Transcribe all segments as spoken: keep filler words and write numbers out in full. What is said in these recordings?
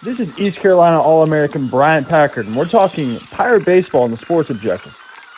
This is East Carolina All-American Bryant Packard, and we're talking Pirate baseball on the Sports Objective.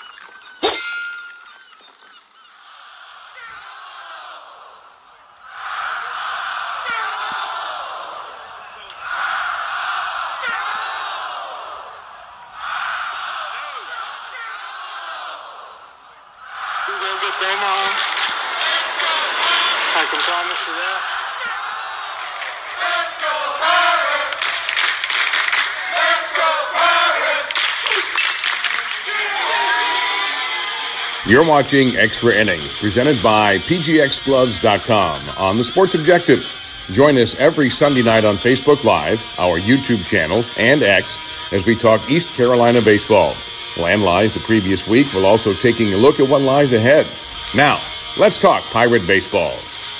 You're watching Extra Innings, presented by P G X Gloves dot com on the Sports Objective. Join us every Sunday night on Facebook Live, our YouTube channel, and X as we talk East Carolina baseball. We'll analyze the previous week while also taking a look at what lies ahead. Now, let's talk Pirate baseball.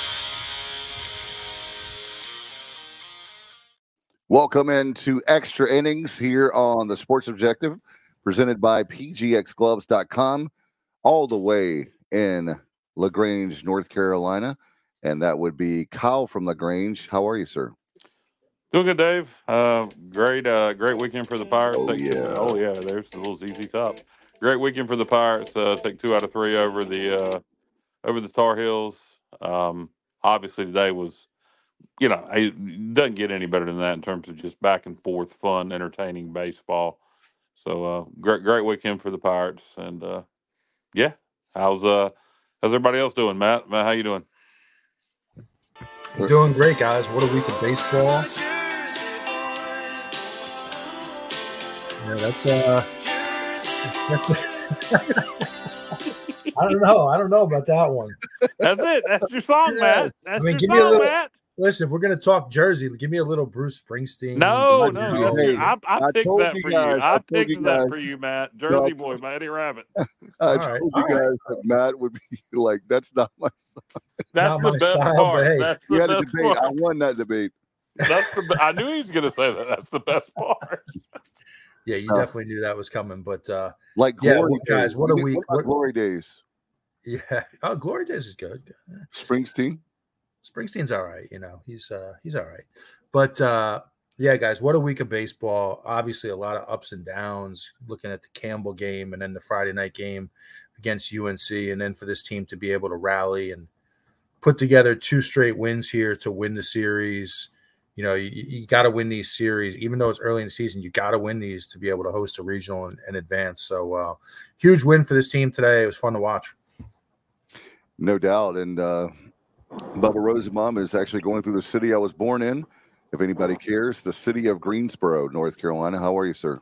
Welcome into Extra Innings here on the Sports Objective, presented by P G X Gloves dot com. All the way in LaGrange, North Carolina, and that would be Kyle from LaGrange. How are you, sir? Doing good, Dave. Uh, great, uh, great weekend for the Pirates. Oh take yeah, two, oh yeah. There's the little Z Z Top. Great weekend for the Pirates. Uh, take two out of three over the uh, over the Tar Heels. Um, obviously, today was, you know, it doesn't get any better than that in terms of just back and forth, fun, entertaining baseball. So uh, great, great weekend for the Pirates, and. Uh, Yeah, how's uh how's everybody else doing, Matt? Matt, how you doing? We're doing great, guys. What a week of baseball! Yeah, that's uh, that's. I don't know. I don't know about that one. That's it. That's your song, Matt. That's I mean, your give song, me a little, Matt. Listen, if we're gonna talk Jersey, give me a little Bruce Springsteen. No, no, Hey, that's your, I, I I picked told that you for guys, you. I I told picked you that guys. for you, Matt. Jersey boy, Matty Rabbit. I All told right, you all guys right. that Matt would be like, that's not my song. That's Not the my best style, part. but hey. That's We the had a best debate. I part. won that debate. That's the. be- I knew he was going to say that. That's the best part. Yeah, you No. definitely knew that was coming. But uh, Like Yeah, Glory well, guys, Days. what a We did- week. What about What- Glory Days? yeah, oh, Glory Days is good. Springsteen. Springsteen's all right. You know, he's uh, he's all right. But uh, yeah, guys, what a week of baseball. Obviously, a lot of ups and downs. Looking at the Campbell game and then the Friday night game against U N C, and then for this team to be able to rally and put together two straight wins here to win the series. You know, you, you got to win these series, even though it's early in the season. You got to win these to be able to host a regional and, and advance. So, uh, huge win for this team today. It was fun to watch. No doubt. And uh, Bubba Rosenbaum is actually going through the city I was born in. If anybody cares, the city of Greensboro, North Carolina. How are you, sir?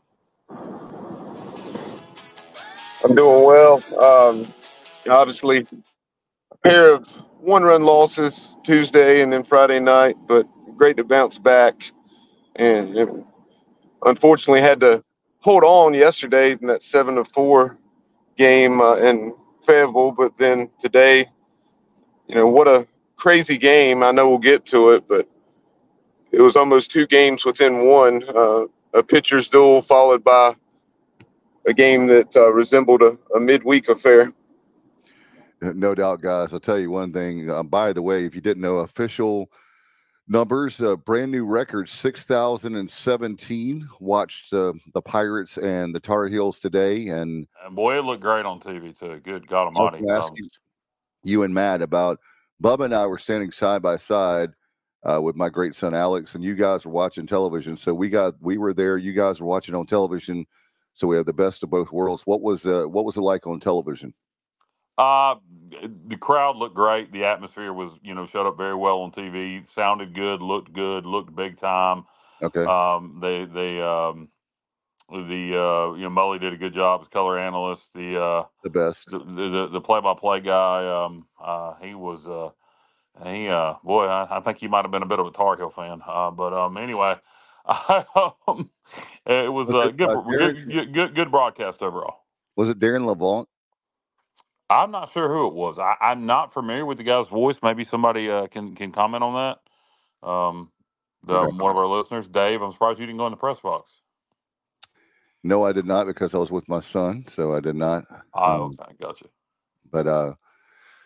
I'm doing well. Um, obviously, a pair of one-run losses Tuesday and then Friday night, but great to bounce back. And, and unfortunately, had to hold on yesterday in that seven to four game uh, in Fayetteville. But then today, you know, what a crazy game. I know we'll get to it, but it was almost two games within one. Uh, a pitcher's duel followed by a game that uh, resembled a, a midweek affair. No doubt, guys. I'll tell you one thing. Uh, by the way, if you didn't know, official numbers, uh, brand new record, six thousand seventeen. Watched uh, the Pirates and the Tar Heels today. And, And boy, it looked great on T V too. Good God I was Almighty! gonna ask Um, you, you and Matt about Bubba and I were standing side by side uh, with my great son Alex, and you guys were watching television. So we got we were there. You guys were watching on television. So we have the best of both worlds. What was uh, what was it like on television? Uh, the crowd looked great. The atmosphere was, you know, showed up very well on T V. Sounded good, looked good, looked big time. Okay, Um, they they um, the uh, you know, Mully did a good job as color analyst. The uh, the best. the the, the play by play guy, um, uh, he was uh, he uh, boy, I, I think he might have been a bit of a Tar Heel fan. Uh, but um, anyway, um, it was Was a it, good, uh, good good good good broadcast overall. Was it Darren Levant? I'm not sure who it was. I, I'm not familiar with the guy's voice. Maybe somebody uh, can can comment on that. Um, the, Okay. One of our listeners, Dave. I'm surprised you didn't go in the press box. No, I did not, because I was with my son, so I did not. Oh, Um, okay, gotcha. but uh,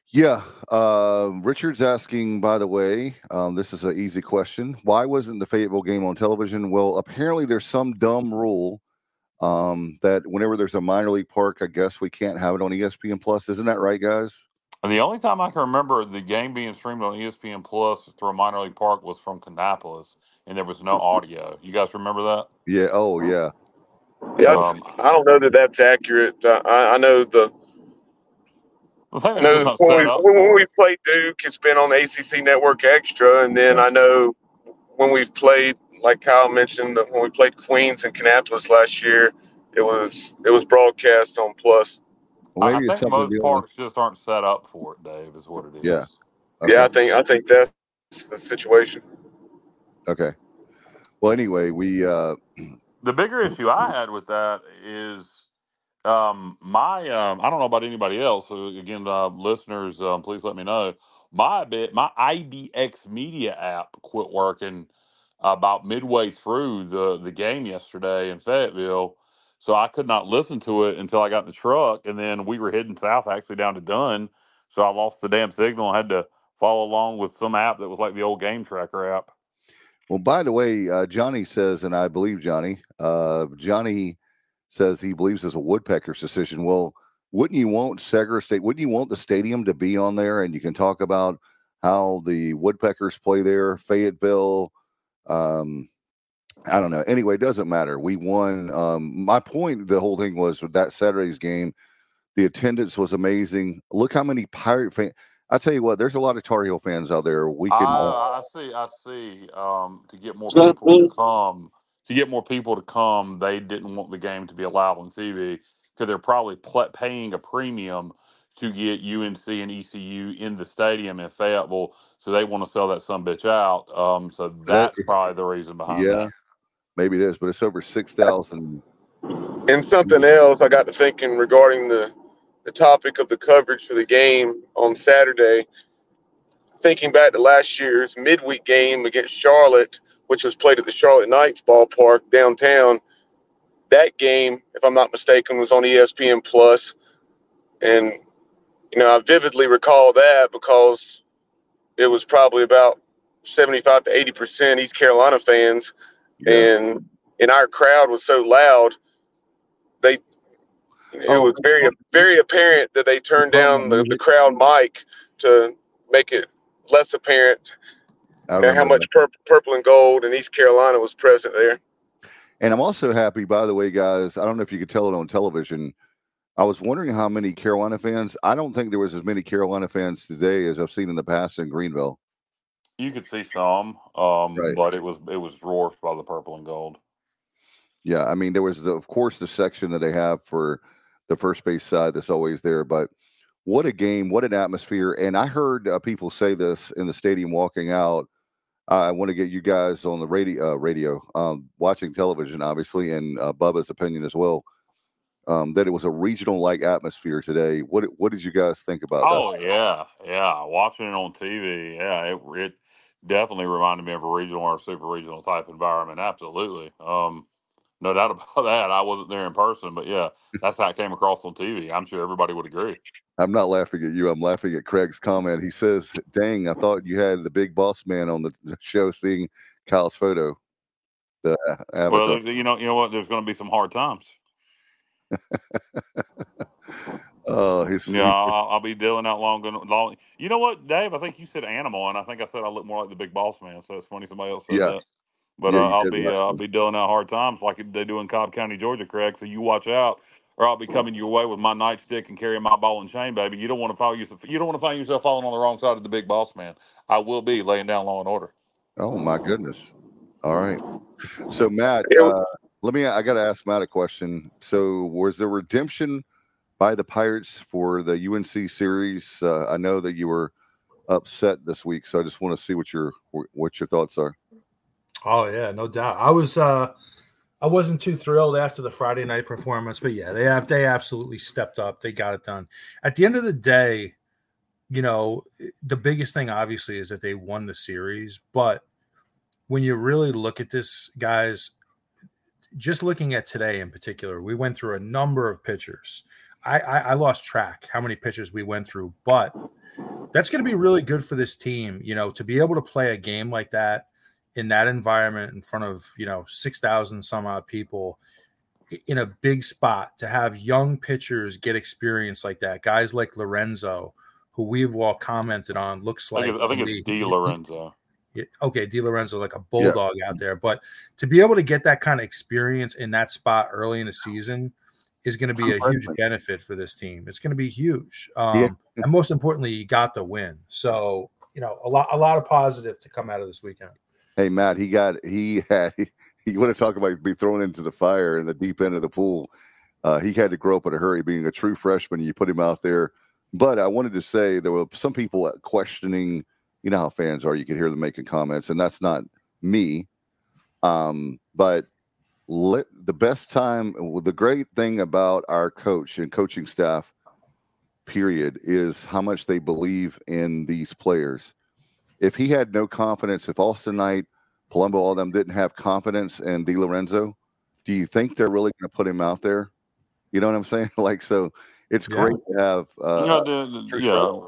Yeah. Uh, Richard's asking, by the way, um, this is an easy question. Why wasn't the Fayetteville game on television? Well, apparently there's some dumb rule um, that whenever there's a minor league park, I guess we can't have it on E S P N Plus. Isn't that right, guys? And the only time I can remember the game being streamed on E S P N Plus through a minor league park was from Kannapolis, and there was no audio. You guys remember that? Yeah. Oh, yeah. Yeah, Um, I don't know that that's accurate. Uh, I, I know the. I think I they're just know not when we set up when for we it. played Duke, it's been on the A C C Network Extra, and then Yeah. I know when we've played, like Kyle mentioned, when we played Queens and Kannapolis last year, it was it was broadcast on Plus. Well, I, I maybe it's think something to most do with. parks just aren't set up for it, Dave, is what it is. Yeah. Okay. Yeah, I think I think that's the situation. Okay. Well, anyway, we. Uh, The bigger issue I had with that is um, my um, I don't know about anybody else. So again, uh, listeners, um, please let me know. My bit, my I B X Media app quit working about midway through the the game yesterday in Fayetteville, so I could not listen to it until I got in the truck, and then we were heading south, actually down to Dunn. So I lost the damn signal and had to follow along with some app that was like the old Game Tracker app. well, by the way, uh, Johnny says, and I believe Johnny. Uh, Johnny says he believes it's a Woodpecker's decision. Well, wouldn't you want Segra State? Wouldn't you want the stadium to be on there, and you can talk about how the Woodpeckers play there, Fayetteville. Um, I don't know. Anyway, it doesn't matter. We won. Um, my point, the whole thing was with that Saturday's game, the attendance was amazing. Look how many Pirate fans. I tell you what, there's a lot of Tar Heel fans out there. We can. I, I see. I see. Um, to get more people to come, to get more people to come, they didn't want the game to be allowed on T V because they're probably pl- paying a premium to get U N C and E C U in the stadium in Fayetteville. So they want to sell that sumbitch out. Um, so That, that's probably the reason behind yeah, that. maybe it is, but it's over six thousand. And something else, I got to thinking regarding the the topic of the coverage for the game on Saturday. Thinking back to last year's midweek game against Charlotte, which was played at the Charlotte Knights ballpark downtown. That game, if I'm not mistaken, was on E S P N Plus, and you know I vividly recall that because it was probably about seventy-five to eighty percent East Carolina fans, Yeah. and and our crowd was so loud, they it Oh, was very very apparent that they turned down the, the crowd mic to make it less apparent I and remember how much that. purple, purple and gold and East Carolina was present there. And I'm also happy, by the way, guys. I don't know if you could tell it on television. I was wondering how many Carolina fans. I don't think there was as many Carolina fans today as I've seen in the past in Greenville. You could see some, um, Right. but it was it was dwarfed by the purple and gold. Yeah, I mean, there was, the, of course, the section that they have for the first base side that's always there. But what a game, what an atmosphere. And I heard uh, people say this in the stadium walking out. I want to get you guys on the radio, uh, radio um, watching television, obviously, and uh, Bubba's opinion as well, um, that it was a regional-like atmosphere today. What What did you guys think about Oh that? yeah, yeah. Watching it on T V, yeah, it it definitely reminded me of a regional or super regional type environment. Absolutely, um, no doubt about that. I wasn't there in person, but yeah, that's how it came across on T V. I'm sure everybody would agree. I'm not laughing at you. I'm laughing at Craig's comment. He says, "Dang, I thought you had the big boss man on the show seeing Kyle's photo." The avatar. Well, you know, you know what? There's going to be some hard times. Oh, his Yeah, I'll, I'll be dealing out long, long. You know what, Dave? I think you said animal, and I think I said I look more like the big boss man. So it's funny somebody else said yeah, that. But yeah, uh, you I'll did be last uh, I'll week. be dealing out hard times like they do in Cobb County, Georgia, Craig. So you watch out, or I'll be coming your way with my nightstick and carrying my ball and chain, baby. You don't want to find yourself. You don't want to find yourself falling on the wrong side of the big boss man. I will be laying down law and order. Oh my goodness! All right, so Matt, Yeah. uh, let me. I got to ask Matt a question. So, was there redemption by the Pirates for the U N C series? Uh, I know that you were upset this week, so I just want to see what your what your thoughts are. Oh yeah, no doubt. I was uh I wasn't too thrilled after the Friday night performance, but yeah, they have they absolutely stepped up. They got it done. At the end of the day, you know, the biggest thing obviously is that they won the series, but when you really look at this, guys, just looking at today in particular, we went through a number of pitchers. I, I, I lost track how many pitchers we went through, but That's going to be really good for this team, you know, to be able to play a game like that in that environment in front of, you know, six thousand some odd people in a big spot, to have young pitchers get experience like that. Guys like Lorenzo, who we've all commented on, looks I like, think, it's, I think me, it's Di Lorenzo. Okay, Di Lorenzo, like a bulldog yeah. out there. But to be able to get that kind of experience in that spot early in the season is going to be a huge benefit for this team. It's going to be huge. Um, yeah. And most importantly, you got the win. So, you know, a lot, a lot of positive to come out of this weekend. Hey, Matt, he got, he had, he, you want to talk about be thrown into the fire in the deep end of the pool. Uh, he had to grow up in a hurry being a true freshman. You put him out there. But I wanted to say there were some people questioning, you know how fans are. You could hear them making comments, and that's not me. Um, but let, the best time, the great thing about our coach and coaching staff, period, is how much they believe in these players. If he had no confidence, if Austin Knight, Palumbo, all of them didn't have confidence in Di Lorenzo, do you think they're really going to put him out there? You know what I'm saying? Like, so it's yeah. great to have. Uh, you know, the, the, yeah.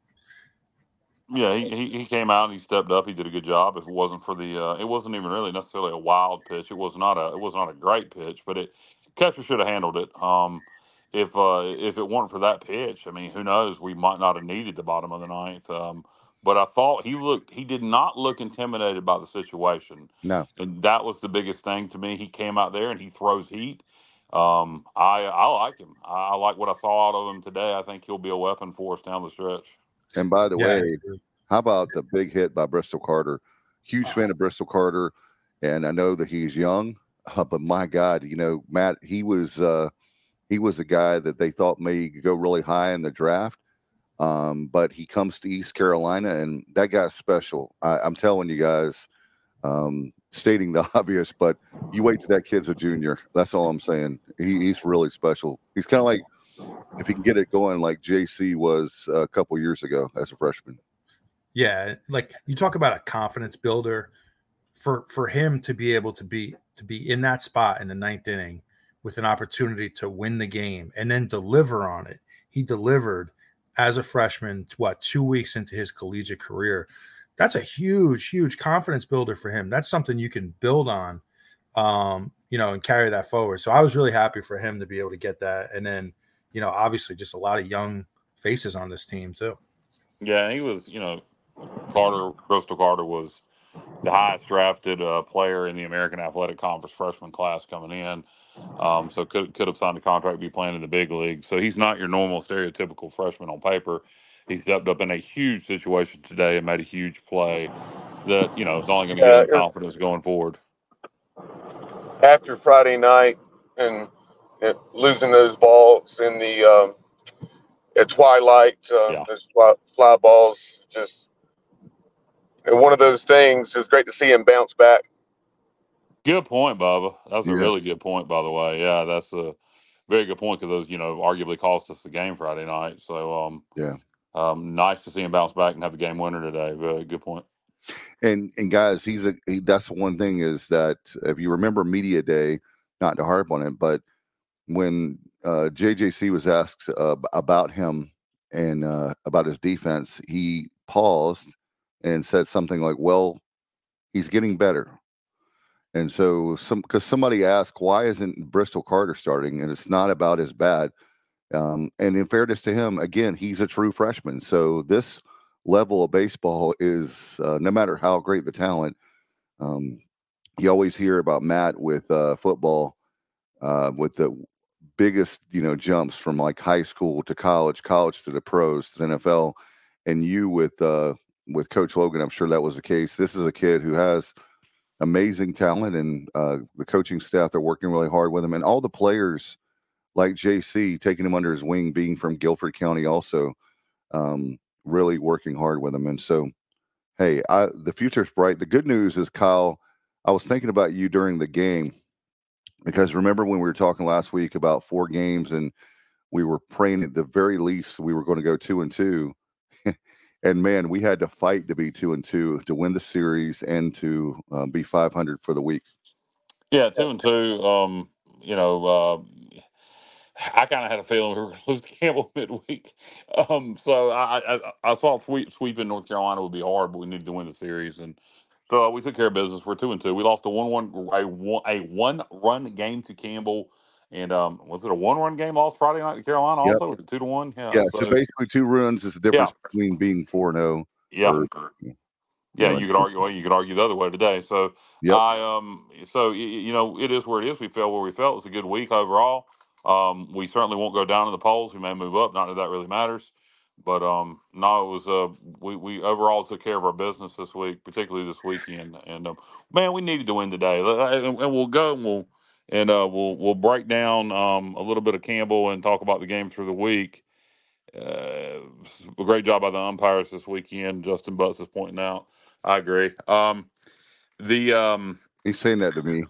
Yeah, he, he came out and he stepped up. He did a good job. If it wasn't for the, uh, it wasn't even really necessarily a wild pitch. It was not a, it was not a great pitch, but it catcher should have handled it. Um, if uh, if it weren't for that pitch, I mean, who knows? We might not have needed the bottom of the ninth. Um, but I thought he looked, he did not look intimidated by the situation. No, and that was the biggest thing to me. He came out there and he throws heat. Um, I I like him. I, I like what I saw out of him today. I think he'll be a weapon for us down the stretch. And by the yeah. way, how about the big hit by Bristol Carter? Huge fan of Bristol Carter, and I know that he's young, uh, but my God, you know, Matt, he was uh, he was a guy that they thought may go really high in the draft, um, but he comes to East Carolina, and that guy's special. I, I'm telling you guys, um, stating the obvious, but you wait till that kid's a junior. That's all I'm saying. He, he's really special. He's kind of like, if he can get it going like J C was a couple years ago as a freshman. Yeah, like you talk about a confidence builder, for for him to be able to be to be in that spot in the ninth inning with an opportunity to win the game and then deliver on it. He delivered as a freshman, what, two weeks into his collegiate career. That's a huge, huge confidence builder for him. That's something you can build on, um, you know, and carry that forward. So I was really happy for him to be able to get that. And then, you know, obviously just a lot of young faces on this team too. Yeah, he was, you know, Carter, Bristol Carter was the highest drafted uh, player in the American Athletic Conference freshman class coming in. Um, so could could have signed a contract, be playing in the big league. So he's not your normal stereotypical freshman on paper. He stepped up in a huge situation today and made a huge play that, you know, is only going to Yeah, give him confidence going forward. After Friday night and, and losing those balls in the um, at twilight, uh, Yeah. those fly, fly balls, just and one of those things. It's great to see him bounce back. Good point, Bubba. That was a Yeah. really good point, by the way. Yeah, that's a very good point because those, you know, arguably cost us the game Friday night. So, um, Yeah. um, nice to see him bounce back and have the game winner today. Very good point. And and guys, he's a he, that's the one thing is that if you remember media day, not to harp on it, but when uh, J J C was asked uh, about him and uh, about his defense, he paused and said something like, "Well, he's getting better." And so, some because somebody asked, "Why isn't Bristol Carter starting?" And it's not about his bad. Um, and in fairness to him, again, he's a true freshman. So this level of baseball is uh, no matter how great the talent. Um, you always hear about Matt with uh, football, uh, with the biggest, you know, jumps from like high school to college, college to the pros to the N F L, and you with uh, with Coach Logan. I'm sure that was the case. This is a kid who has amazing talent, and uh, the coaching staff are working really hard with him, and all the players like J C taking him under his wing, being from Guilford County, also um, really working hard with him. And so, hey, I, the future's bright. The good news is, Kyle, I was thinking about you during the game because remember when we were talking last week about four games and we were praying at the very least we were going to go two and two. And man, we had to fight to be two and two to win the series and to uh, be five hundred for the week. Yeah, two and two. Um, you know, uh, I kind of had a feeling we were going to lose to Campbell midweek. Um, so I, I, I saw sweep sweeping North Carolina would be hard, but we needed to win the series, and so uh, we took care of business. We're two and two. We lost a one one a one a one run game to Campbell, and um, was it a one run game lost Friday night to Carolina? Yep. Also, was it two to one? Yeah. Yeah. So, So basically, two runs is the difference yeah. between being four and zero. Yeah. Or, Yeah, know, you could argue. Well, you could argue the other way today. So Yep. I um, so y- you know, it is where it is. We felt where we felt. It was a good week overall. Um, we certainly won't go down in the polls. We may move up. Not that that really matters, but um, no, it was uh, we we overall took care of our business this week, particularly this weekend. And um, man, we needed to win today, and, and we'll go and we'll and uh, we'll we'll break down um a little bit of Campbell and talk about the game through the week. Uh, a great job by the umpires this weekend. Justin Butts is pointing out. I agree. Um, the um, He's saying that to me.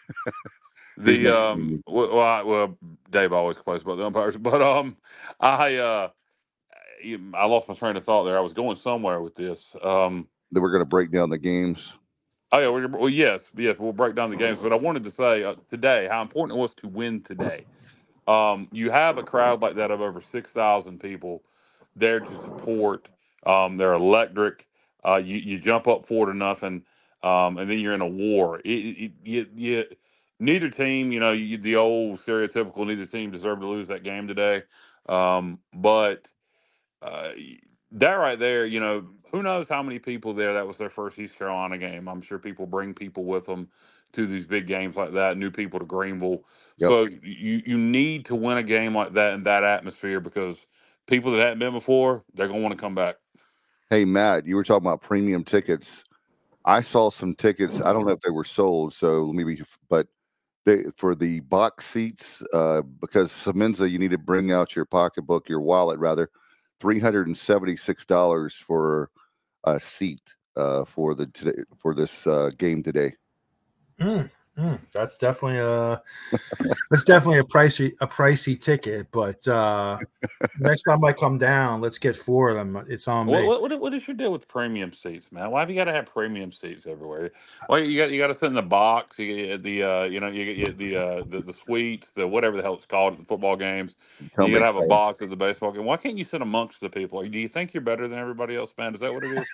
the um, well, well, I, well, Dave always complains about the umpires, but um, I uh, I lost my train of thought there. I was going somewhere with this. Um, that we're going to break down the games. Oh yeah, we're, well, yes, yes, we'll break down the games. But I wanted to say uh, today how important it was to win today. Um, you have a crowd like that of over six thousand people there to support. Um, they're electric. Uh, you, you jump up four to nothing, um, and then you're in a war. It, it, you, you, neither team, you know, you, the old stereotypical, neither team deserved to lose that game today. Um, but uh, that right there, you know, who knows how many people there, that was their first East Carolina game. I'm sure people bring people with them to these big games like that, new people to Greenville. Yep. So you, you need to win a game like that in that atmosphere, because people that hadn't been before, they're going to want to come back. Hey, Matt, you were talking about premium tickets. I saw some tickets. I don't know if they were sold, so let me be, but they, for the box seats, uh, because Semenza, you need to bring out your pocketbook, your wallet rather, three hundred seventy-six dollars for a seat uh, for the today, for this uh, game today. Mm, mm, that's definitely a that's definitely a pricey a pricey ticket. But uh, next time I come down, let's get four of them. It's on me. What, what, what is your deal with premium seats, man? Why have you got to have premium seats everywhere? Well, you got you got to sit in the box. You get the uh, you know you get the uh, the the suites, the whatever the hell it's called at the football games. Tell You me, got to have a Clay. box at the baseball game. Why can't you sit amongst the people? Do you think you're better than everybody else, man? Is that what it is?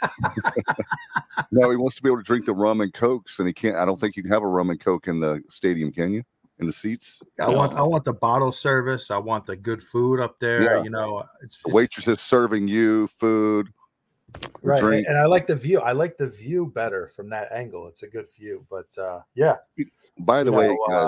No, he wants to be able to drink the rum and cokes, and he can't. I don't think you can have a rum and coke in the stadium, can you? In the seats? I want I want the bottle service. I want the good food up there. Yeah. You know, it's, The it's waitress is serving you food, right. drink. And I like the view. I like the view better from that angle. It's a good view. But uh, yeah. By the You way, know, guys, uh,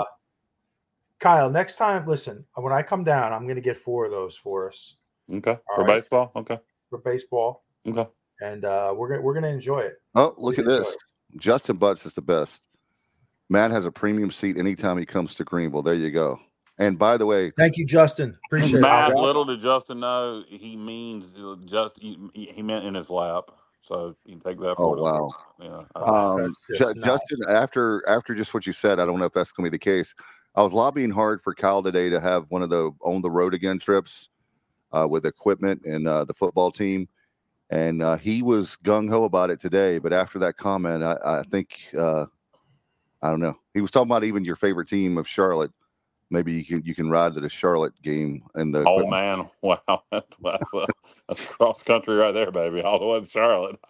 Kyle, next time, listen, when I come down, I'm going to get four of those for us Okay, All for right. baseball. Okay, for baseball, okay. and uh, we're gonna we're gonna enjoy it. oh, look at Enjoy this. it. Justin Butts is the best. Matt has a premium seat anytime he comes to Greenville. There you go. And by the way, Thank you, Justin. Appreciate Matt, it. little did Justin know, he means just he, he meant in his lap. So you can take that oh for it. wow, Yeah. Oh, um, that's Ju- just not- Justin, after after just what you said, I don't know if that's going to be the case. I was lobbying hard for Kyle today to have one of the on the road again trips uh, with equipment and uh, the football team, and uh, he was gung ho about it today. But after that comment, I, I think uh, I don't know. He was talking about even your favorite team of Charlotte. Maybe you can you can ride to the Charlotte game and the Oh man, wow, that's, that's, uh, that's cross country right there, baby. All the way to Charlotte.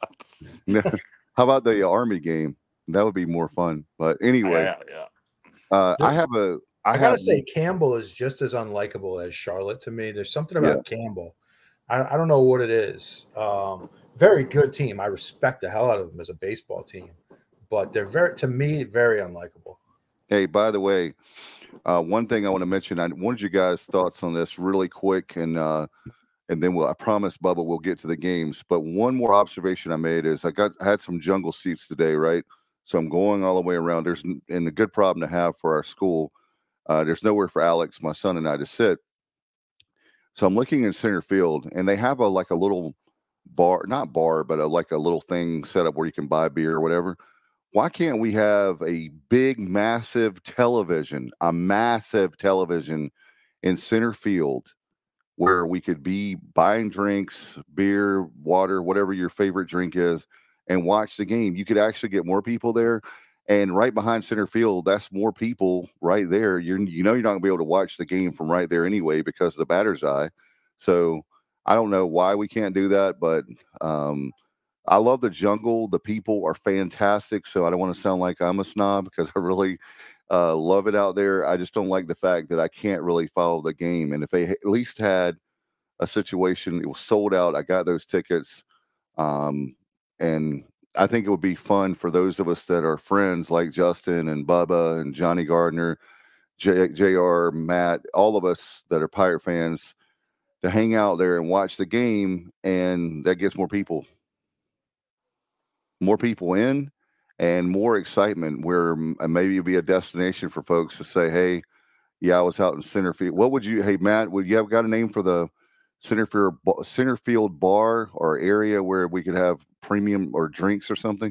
How about the Army game? That would be more fun. But anyway, Yeah, yeah. uh, I have a I, I have gotta say, Campbell is just as unlikable as Charlotte to me. There's something about Campbell. I, I don't know what it is. Um, very good team. I respect the hell out of them as a baseball team, but they're very, to me, very unlikable. Hey, by the way, uh, one thing I want to mention. I wanted you guys' thoughts on this really quick, and uh, and then we'll, I promise, Bubba, we'll get to the games. But one more observation I made is I got I had some jungle seats today, right? So I'm going all the way around. There's and a good problem to have for our school. Uh, there's nowhere for Alex, my son, and I to sit. So I'm looking in center field, and they have a like a little bar, not bar, but a, like a little thing set up where you can buy beer or whatever. Why can't we have a big, massive television, a massive television in center field where we could be buying drinks, beer, water, whatever your favorite drink is, and watch the game? You could actually get more people there. And right behind center field, that's more people right there. You're, you know, you're not going to be able to watch the game from right there anyway because of the batter's eye. So I don't know why we can't do that, but um, I love the jungle. The people are fantastic. So I don't want to sound like I'm a snob because I really uh, love it out there. I just don't like the fact that I can't really follow the game. And if they at least had a situation, it was sold out. I got those tickets. Um, and I think it would be fun for those of us that are friends like Justin and Bubba and Johnny Gardner, J- JR, Matt, all of us that are Pirate fans to hang out there and watch the game. And that gets more people, more people in and more excitement where maybe it'll be a destination for folks to say, hey, yeah, I was out in center field. What would you, hey, Matt, would you have got a name for the center field, center field bar or area where we could have premium or drinks or something?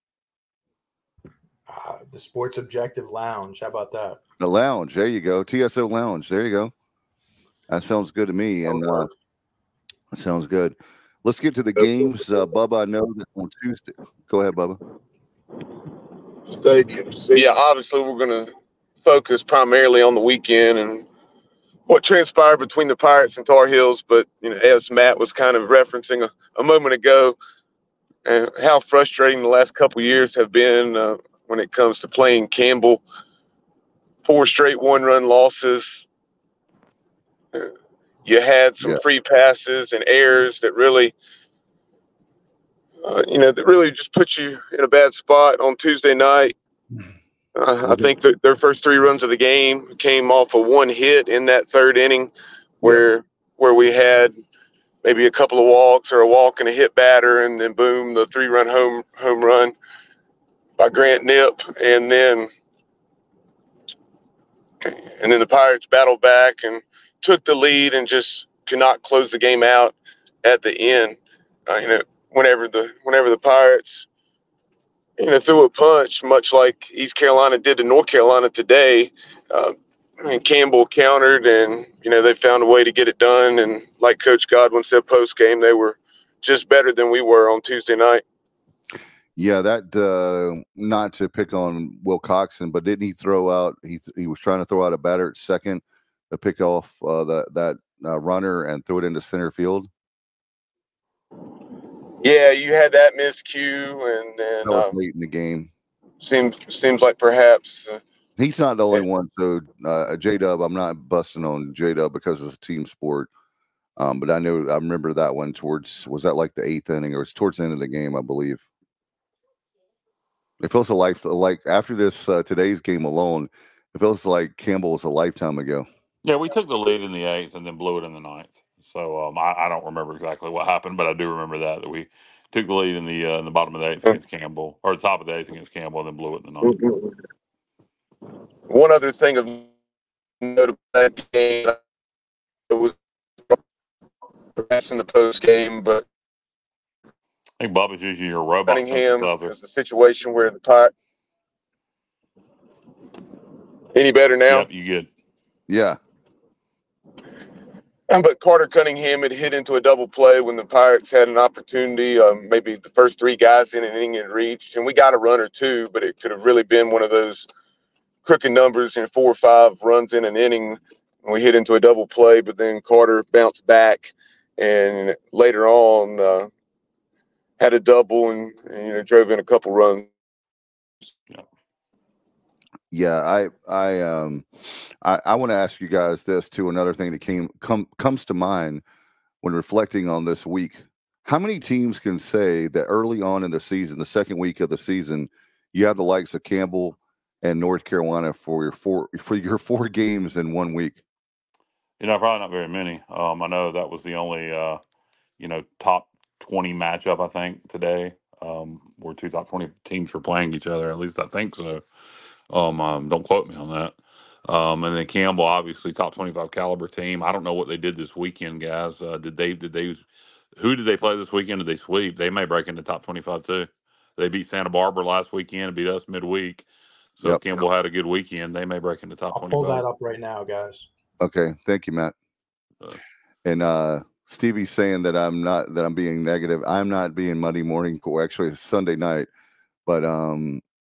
Uh, the Sports Objective Lounge. How about that? The lounge. There you go. T S O Lounge. There you go. That sounds good to me. And uh, that sounds good. Let's get to the games. Uh, Bubba, I know that on Tuesday. Go ahead, Bubba. Stadiums. Yeah, obviously we're going to focus primarily on the weekend and what transpired between the Pirates and Tar Heels. But, you know, as Matt was kind of referencing a, a moment ago, and how frustrating the last couple of years have been uh, when it comes to playing Campbell. Four straight one-run losses. You had some Yeah. free passes and errors that really, uh, you know, that really just put you in a bad spot on Tuesday night. Uh, I think that their first three runs of the game came off of one hit in that third inning, where yeah. where we had maybe a couple of walks or a walk and a hit batter, and then boom, the three-run home home run by Grant Knipp, and then and then the Pirates battled back and took the lead and just could not close the game out at the end. Uh, you know, whenever the whenever the Pirates, you know, threw a punch, much like East Carolina did to North Carolina today, uh, and Campbell countered, and you know they found a way to get it done. And like Coach Godwin said post game, they were just better than we were on Tuesday night. Yeah, that uh, not to pick on Will Coxon, but didn't he throw out? He he was trying to throw out a batter at second to pick off uh, that that uh, runner and throw it into center field. Yeah, you had that miscue, and then that was um, late in the game. Seems seems like perhaps uh, he's not the only one. So uh, J Dub, I'm not busting on J Dub because it's a team sport. Um, but I know I remember that one towards was that like the eighth inning or it's towards the end of the game, I believe. It feels a life like after this uh, today's game alone, it feels like Campbell was a lifetime ago. Yeah, we took the lead in the eighth and then blew it in the ninth. So um, I, I don't remember exactly what happened, but I do remember that that we took the lead in the uh, in the bottom of the eighth against Campbell, or the top of the eighth against Campbell, and then blew it in the ninth. One other thing of note about that game, it was perhaps in the post game, but I think Bubba's using your robot. Cunningham is a situation where the Pirates. Any better now? Yep, you good. Yeah. But Carter Cunningham had hit into a double play when the Pirates had an opportunity. Um, maybe the first three guys in an inning had reached, and we got a run or two, but it could have really been one of those crooked numbers, you know, four or five runs in an inning. And we hit into a double play, but then Carter bounced back, and later on uh, had a double and, and you know drove in a couple runs. Yeah, I I um I, I want to ask you guys this too. Another thing that came come comes to mind when reflecting on this week. How many teams can say that early on in the season, the second week of the season, you have the likes of Campbell and North Carolina for your four for your four games in one week? You know, probably not very many. Um, I know that was the only uh, you know, top twenty matchup I think today. Um, where two top twenty teams were playing each other. At least I think so. Um, um, don't quote me on that. Um, and then Campbell, obviously top twenty-five caliber team. I don't know what they did this weekend, guys. Uh, did they, did they, who did they play this weekend? Did they sweep? They may break into top twenty-five too. They beat Santa Barbara last weekend and beat us midweek. So Yep. if Campbell had a good weekend, they may break into top I'll twenty-five. pull that up right now, guys. Okay. Thank you, Matt. Uh, and, uh, Stevie's saying that I'm not, that I'm being negative. I'm not being Monday morning, or actually it's Sunday night, but, um,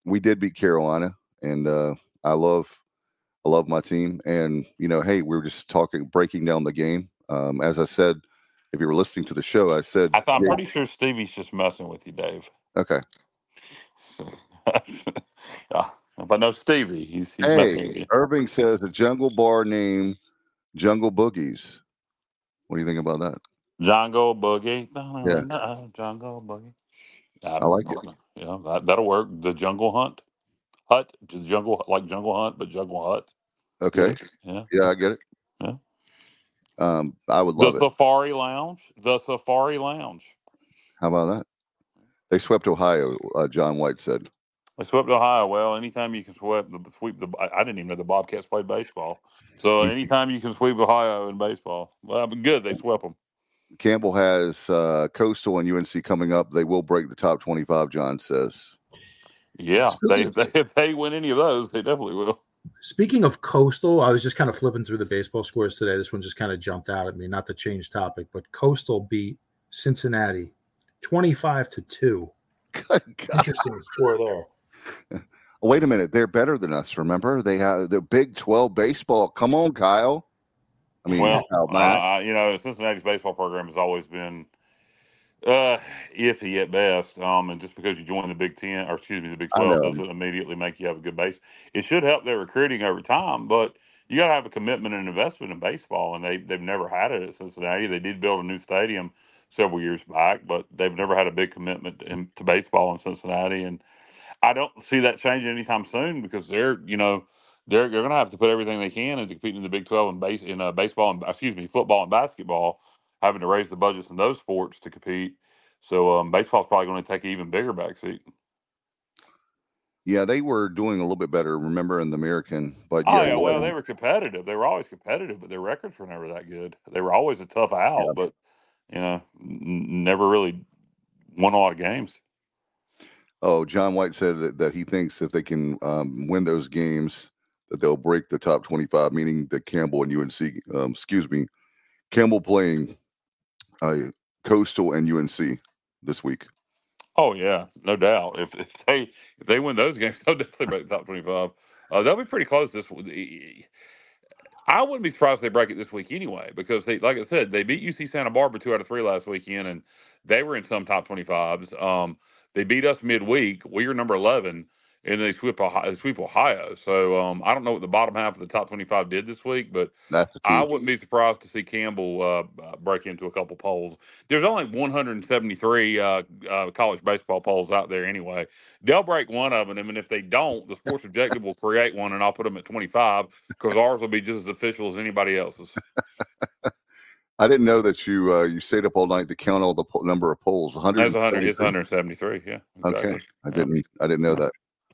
we did beat Carolina, and uh, I love I love my team. And you know, hey, we were just talking, breaking down the game. Um, as I said, if you were listening to the show, I said, I thought, I'm yeah, pretty sure Stevie's just messing with you, Dave. okay. So, yeah, if I know Stevie, he's he's messing with Hey, you. Irving says a jungle bar named Jungle Boogies. What do you think about that? Jungle Boogie. Yeah. Jungle Boogie. I like it. Yeah, that, that'll work. The Jungle Hunt. Hut. Just jungle, like Jungle Hunt, but Jungle Hut. Okay. Yeah. Yeah, I get it. Yeah. Um, I would The love it. Safari Lounge. The Safari Lounge. How about that? They swept Ohio, uh, John White said. They swept Ohio. Well, anytime you can sweep the sweep the, I I didn't even know the Bobcats played baseball. So anytime you can sweep Ohio in baseball, well, good. They swept them. Campbell has uh, Coastal and U N C coming up. They will break the top twenty-five, John says. Yeah, they, if, they, if they win any of those, they definitely will. Speaking of Coastal, I was just kind of flipping through the baseball scores today. This one just kind of jumped out at me, not to change topic, but Coastal beat Cincinnati twenty-five to two. Good God. Interesting score there. Wait a minute. They're better than us, remember? They have the Big twelve baseball. Come on, Kyle. I mean, well, Kyle, uh, you know, Cincinnati's baseball program has always been uh, iffy at best. Um, and just because you join the Big Ten, or excuse me, the Big twelve, doesn't immediately make you have a good base. It should help their recruiting over time, but you got to have a commitment and investment in baseball, and they they've never had it at Cincinnati. They did build a new stadium several years back, but they've never had a big commitment in, to baseball in Cincinnati, and I don't see that changing anytime soon because they're, you know, they're they're going to have to put everything they can into competing in the Big twelve and base in uh, baseball and excuse me, football and basketball, having to raise the budgets in those sports to compete. So um, baseball's probably going to take an even bigger backseat. Yeah, they were doing a little bit better, remember, in the American. But oh yeah, yeah, well they were competitive. They were always competitive, but their records were never that good. They were always a tough out, yeah. but you know, n- never really won a lot of games. Oh, John White said that, that he thinks if they can um, win those games, that they'll break the top twenty-five, meaning that Campbell and U N C, um, excuse me, Campbell playing uh, Coastal and U N C this week. Oh yeah, no doubt. If, if they if they win those games, they'll definitely break the top twenty-five. Uh, they'll be pretty close this. I wouldn't be surprised if they break it this week anyway, because they, like I said, they beat U C Santa Barbara two out of three last weekend, and they were in some top twenty-fives. Um, they beat us midweek. We were number eleven, and they sweep Ohio. They sweep Ohio. So um, I don't know what the bottom half of the top twenty-five did this week, but I wouldn't be surprised to see Campbell uh, break into a couple polls. There's only one hundred seventy-three uh, uh, college baseball polls out there anyway. They'll break one of them, and if they don't, the Sports Objective will create one, and I'll put them at twenty-five because ours will be just as official as anybody else's. I didn't know that you uh, you stayed up all night to count all the po- number of polls. one hundred. That's one hundred. It's one hundred seventy-three. Yeah. Exactly. Okay. I didn't. Yeah. I didn't know that.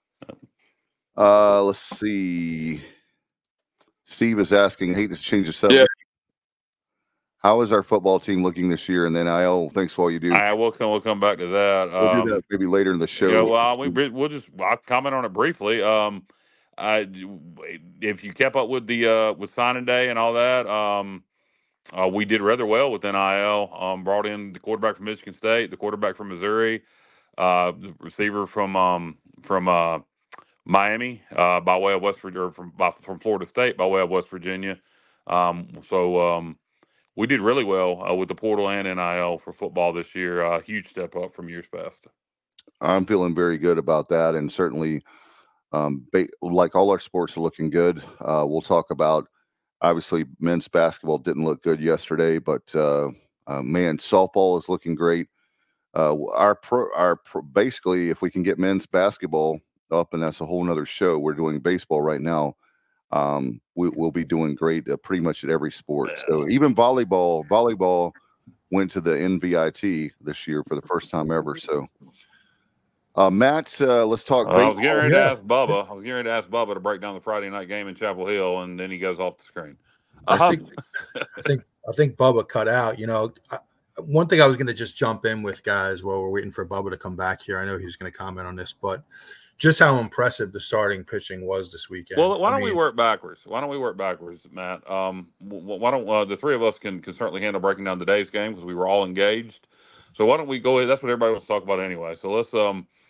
Uh, let's see. Steve is asking. I hate to change the subject. Yeah. How is our football team looking this year? And then I oh, thanks for all you do. All right, we'll come. We'll come back to that. We'll um, do that maybe later in the show. Yeah. Well, we we'll just I'll comment on it briefly. Um, I, if you kept up with the uh, with signing day and all that, um, uh, we did rather well with N I L. Um, brought in the quarterback from Michigan State, the quarterback from Missouri, uh, the receiver from um, from uh, Miami uh, by way of West Virginia, or from by, from Florida State by way of West Virginia. Um, so um, we did really well uh, with the portal and N I L for football this year. A uh, huge step up from years past. I'm feeling very good about that, and certainly. Um, ba- like all our sports are looking good. Uh, we'll talk about, obviously, men's basketball didn't look good yesterday, but uh, uh, man, softball is looking great. Uh, our pro, our pro, basically, if we can get men's basketball up, and that's a whole nother show. We're doing baseball right now. Um, we, we'll be doing great uh, pretty much at every sport. Yes. So even volleyball, volleyball went to the N V I T this year for the first time ever. So. Uh, Matt, uh, let's talk. Uh, I was getting ready to ask Bubba. I was getting ready to ask Bubba to break down the Friday night game in Chapel Hill, and then he goes off the screen. Uh-huh. I think, I think, I think Bubba cut out. You know, I, one thing I was going to just jump in with, guys, while we're waiting for Bubba to come back here. I know he's going to comment on this, but just how impressive the starting pitching was this weekend. Well, why don't I mean, we work backwards? Why don't we work backwards, Matt? Um, why don't uh, the three of us can can certainly handle breaking down today's game because we were all engaged. So why don't we go ahead? That's what everybody wants to talk about anyway. So let's um.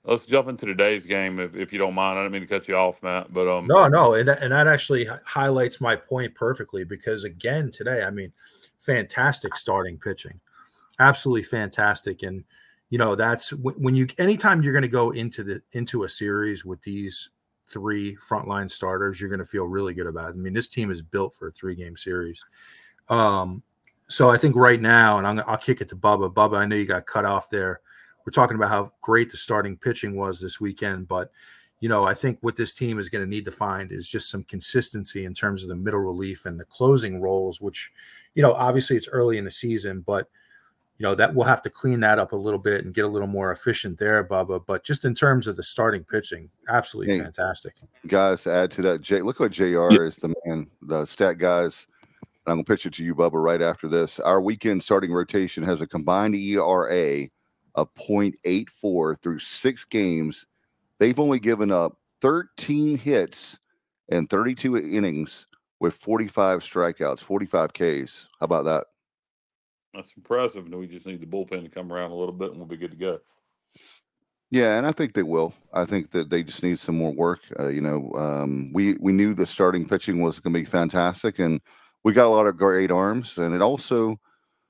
let's jump into today's game if, if you don't mind. I didn't mean to cut you off, Matt, but um, no, no, and and that actually highlights my point perfectly because again today, I mean, fantastic starting pitching, absolutely fantastic, and you know that's when you anytime you're going to go into the into a series with these three frontline starters, you're going to feel really good about it. I mean, this team is built for a three game series. Um, so I think right now, and I'm, I'll kick it to Bubba. Bubba, I know you got cut off there. We're talking about how great the starting pitching was this weekend, but you know, I think what this team is going to need to find is just some consistency in terms of the middle relief and the closing roles, which, you know, obviously it's early in the season, but you know, that we'll have to clean that up a little bit and get a little more efficient there, Bubba. But just in terms of the starting pitching, absolutely hey, fantastic. Guys, add to that, Jay. Look what J R yep. is the man, the stat guys. I'm going to pitch it to you, Bubba, right after this. Our weekend starting rotation has a combined E R A of point eight four through six games. They've only given up thirteen hits and thirty-two innings with forty-five strikeouts, forty-five Ks. How about that? That's impressive. And we just need the bullpen to come around a little bit and we'll be good to go. Yeah, and I think they will. I think that they just need some more work. Uh, you know, um, we, we knew the starting pitching was going to be fantastic, and we got a lot of great arms, and it also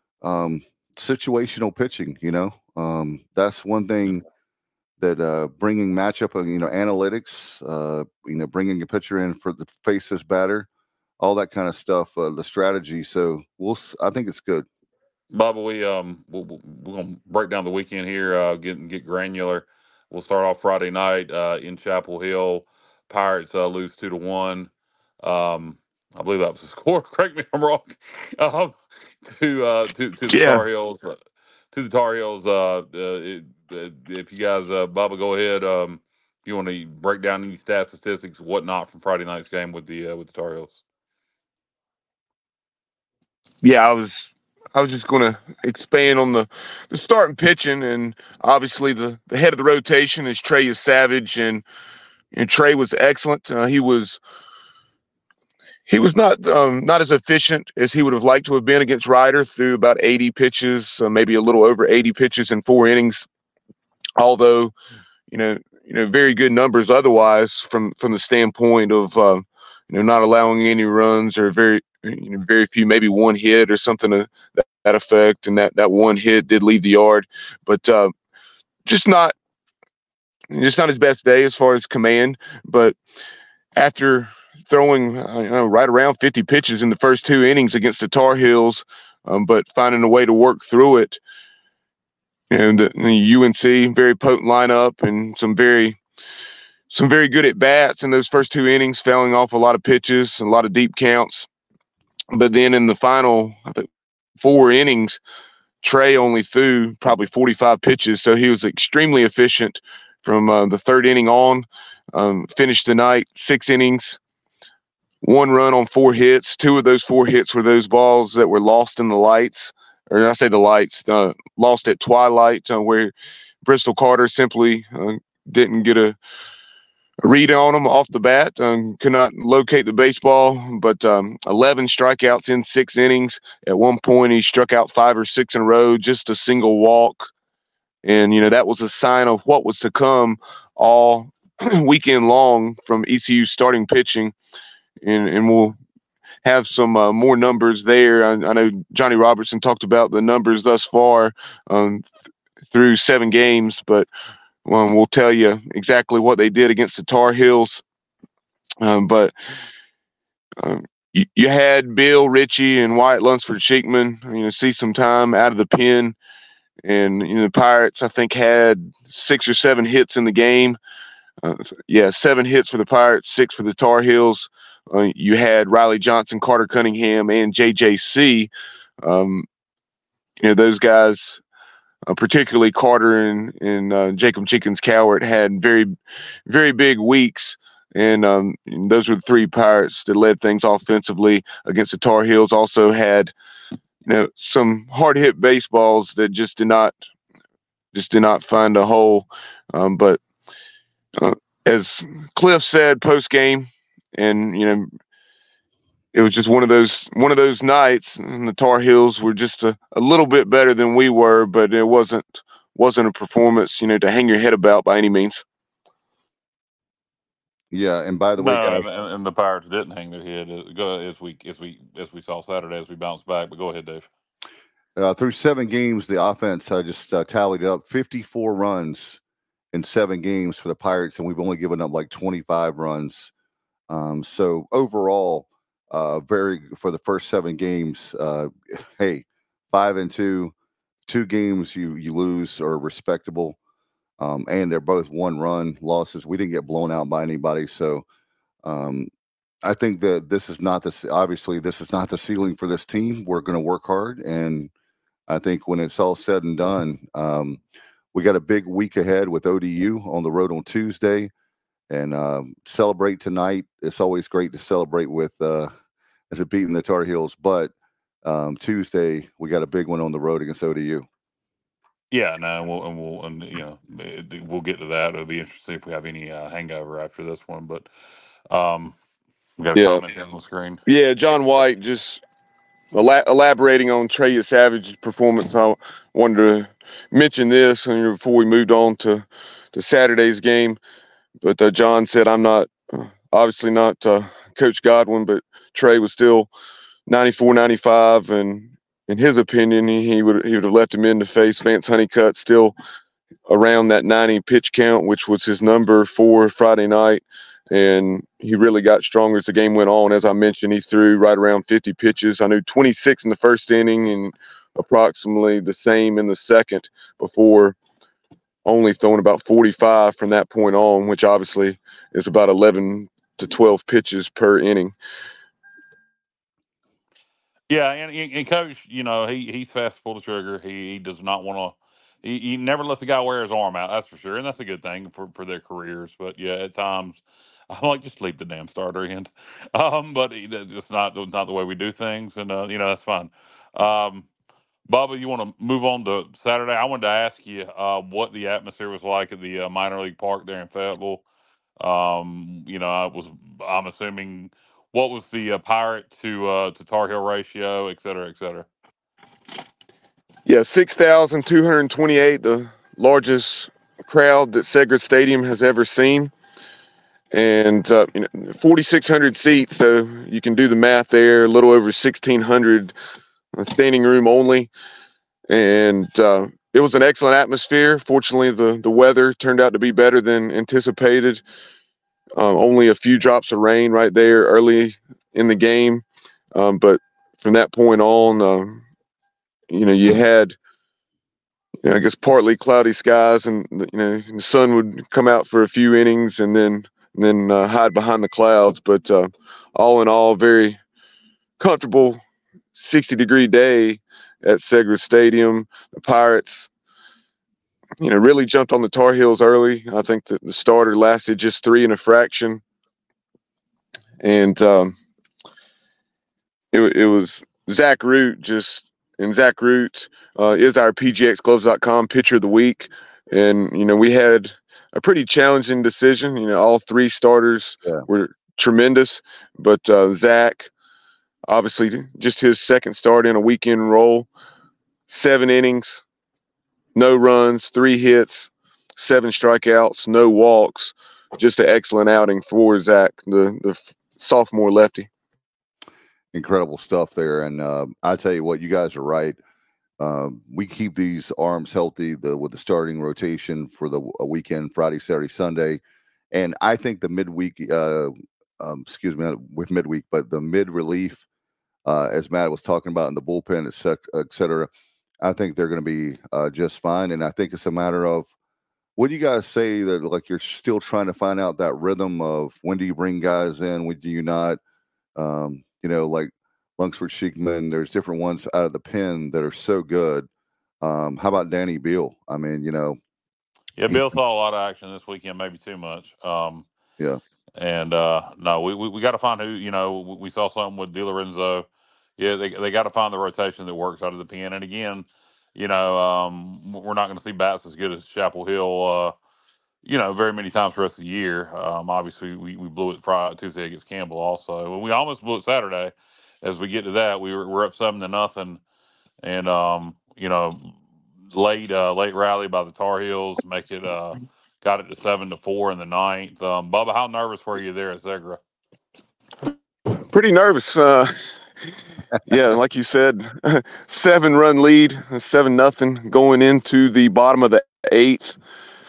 um, situational pitching, you know. Um, that's one thing that uh, bringing matchup, you know, analytics, uh, you know, bringing a pitcher in for the face this batter, all that kind of stuff, uh, the strategy. So we'll, I think it's good. Bubba, we um we'll, we're gonna break down the weekend here, uh, get get granular. We'll start off Friday night uh, in Chapel Hill. Pirates uh, lose two to one. Um, I believe that was the score. Correct me if I'm wrong. Um, to uh, to to the yeah. Tar Heels, uh, to the Tar Heels. Uh, uh, it, uh, if you guys, uh, Bubba, go ahead. Um, if you want to break down any stats, statistics, whatnot from Friday night's game with the uh, with the Tar Heels. Yeah, I was. I was just going to expand on the, the starting pitching, and obviously the, the head of the rotation is Trey Savage, and and Trey was excellent. Uh, he was he was not um, not as efficient as he would have liked to have been against Ryder, through about eighty pitches, uh, maybe a little over eighty pitches in four innings. Although, you know, you know, very good numbers otherwise from from the standpoint of uh, you know, not allowing any runs, or very. You know, very few, maybe one hit or something to that, that effect. And that, that one hit did leave the yard, but uh, just not, just not his best day as far as command. But after throwing uh, you know, right around fifty pitches in the first two innings against the Tar Heels, um, but finding a way to work through it, and the, the U N C, very potent lineup and some very, some very good at bats in those first two innings, fouling off a lot of pitches, a lot of deep counts. But then in the final, I think, four innings, Trey only threw probably forty-five pitches, so he was extremely efficient from uh, the third inning on. Um, finished the night six innings, one run on four hits. Two of those four hits were those balls that were lost in the lights, or I say the lights, uh, lost at twilight, uh, where Bristol Carter simply uh, didn't get a read on him off the bat, um, could not locate the baseball, but um, eleven strikeouts in six innings. At one point, he struck out five or six in a row, just a single walk. And, you know, that was a sign of what was to come all weekend long from E C U starting pitching. And, and we'll have some uh, more numbers there. I, I know Johnny Robertson talked about the numbers thus far um, th- through seven games, but Um, we'll tell you exactly what they did against the Tar Heels. Um, but um, you, you had Bill Ritchie and Wyatt Lunsford Sheikman, you know, see some time out of the pen. And, you know, the Pirates, I think, had six or seven hits in the game. Uh, yeah, seven hits for the Pirates, six for the Tar Heels. Uh, you had Riley Johnson, Carter Cunningham, and J J C. Um, you know, those guys, Uh, particularly Carter and, and uh, Jacob Jenkins Cowart, had very, very big weeks. And, um, and those were the three Pirates that led things offensively against the Tar Heels. Also had, you know, some hard hit baseballs that just did not, just did not find a hole. Um, but uh, as Cliff said post game, and, you know, it was just one of those one of those nights, and the Tar Heels were just a, a little bit better than we were, but it wasn't wasn't a performance, you know, to hang your head about by any means. Yeah, and by the way, No, guys, and, and the Pirates didn't hang their head uh, go as we as we as we saw Saturday as we bounced back. But go ahead, Dave. uh, through seven games, the offense I just uh, tallied up fifty-four runs in seven games for the Pirates, and we've only given up like twenty-five runs. Um, so overall, uh, very for the first seven games, uh, hey, five and two, two games you you lose are respectable, um, and they're both one run losses. We didn't get blown out by anybody, so um, I think that this is not the obviously this is not the ceiling for this team. We're going to work hard, and I think when it's all said and done, um, we got a big week ahead with O D U on the road on Tuesday. And um, celebrate tonight. It's always great to celebrate with uh, as a beating the Tar Heels. But um, Tuesday we got a big one on the road against O D U. Yeah, no, and we'll and we'll and you know we'll get to that. It'll be interesting if we have any uh, hangover after this one. But um, we got a Yeah. comment on the screen. Yeah, John White just ela- elaborating on Trey Savage's performance. I wanted to mention this before we moved on to to Saturday's game. But uh, John said, I'm not, uh, obviously not uh, Coach Godwin, but Trey was still ninety-four, ninety-five. And in his opinion, he, he would he would have left him in to face Vance Honeycutt, still around that ninety pitch count, which was his number for Friday night. And he really got stronger as the game went on. As I mentioned, he threw right around fifty pitches. I knew twenty-six in the first inning and approximately the same in the second before only throwing about forty-five from that point on, which obviously is about eleven to twelve pitches per inning. Yeah, and, and Coach, you know, he he's fast to pull the trigger. He, he does not want to. He, he never lets the guy wear his arm out. That's for sure, and that's a good thing for, for their careers. But yeah, at times, I'm like, just leave the damn starter in. Um, but it's not it's not the way we do things, and uh, you know that's fine. Um, Bubba, you want to move on to Saturday? I wanted to ask you uh, what the atmosphere was like at the uh, minor league park there in Fayetteville. Um, you know, I was I'm assuming what was the uh, Pirate to uh, to Tar Heel ratio, et cetera, et cetera. Yeah, six thousand two hundred twenty-eight, the largest crowd that Segra Stadium has ever seen. And uh, you know, forty-six hundred seats, so you can do the math there, a little over sixteen hundred standing room only. And uh, it was an excellent atmosphere. Fortunately, the, the weather turned out to be better than anticipated. Um, only a few drops of rain right there early in the game. Um, but from that point on, um, you know, you had, you know, I guess, partly cloudy skies, and, you know, the sun would come out for a few innings and then and then uh, hide behind the clouds. But uh, all in all, very comfortable sixty degree day at Segra Stadium. The Pirates, you know, really jumped on the Tar Heels early. I think that the starter lasted just three and a fraction. And um, it, it was Zach Root just, and Zach Root uh, is our P G X Gloves dot com pitcher of the week. And, you know, we had a pretty challenging decision. You know, all three starters Yeah. were tremendous, but uh, Zach, obviously just his second start in a weekend role, seven innings, no runs, three hits, seven strikeouts, no walks. Just an excellent outing for Zach, the, the sophomore lefty. Incredible stuff there. And uh, I tell you what, you guys are right. Uh, we keep these arms healthy the, with the starting rotation for the weekend, Friday, Saturday, Sunday. And I think the midweek, uh, um, excuse me, not with midweek, but the mid relief, uh, as Matt was talking about in the bullpen, et cetera, et cetera, I think they're going to be uh, just fine. And I think it's a matter of, what do you guys say that, like, you're still trying to find out that rhythm of when do you bring guys in, when do you not? Um, you know, like Lunsford Sheikman, there's different ones out of the pen that are so good. Um, how about Danny Beal? I mean, you know. Yeah, Bill saw a lot of action this weekend, maybe too much. Um, yeah. And uh, no, we we, we got to find who, you know, we, we saw something with Di Lorenzo. Yeah, they they got to find the rotation that works out of the pen. And again, you know, um, we're not going to see bats as good as Chapel Hill, uh, you know, very many times for the rest of the year. Um, obviously, we, we blew it Friday, Tuesday against Campbell also. And we almost blew it Saturday. As we get to that, we were, we're up seven to nothing. And, um, you know, late uh, late rally by the Tar Heels, make it uh, got it to seven to four in the ninth. Um, Bubba, how nervous were you there at Segra? Pretty nervous. Uh, yeah, like you said, seven run lead, seven nothing going into the bottom of the eighth.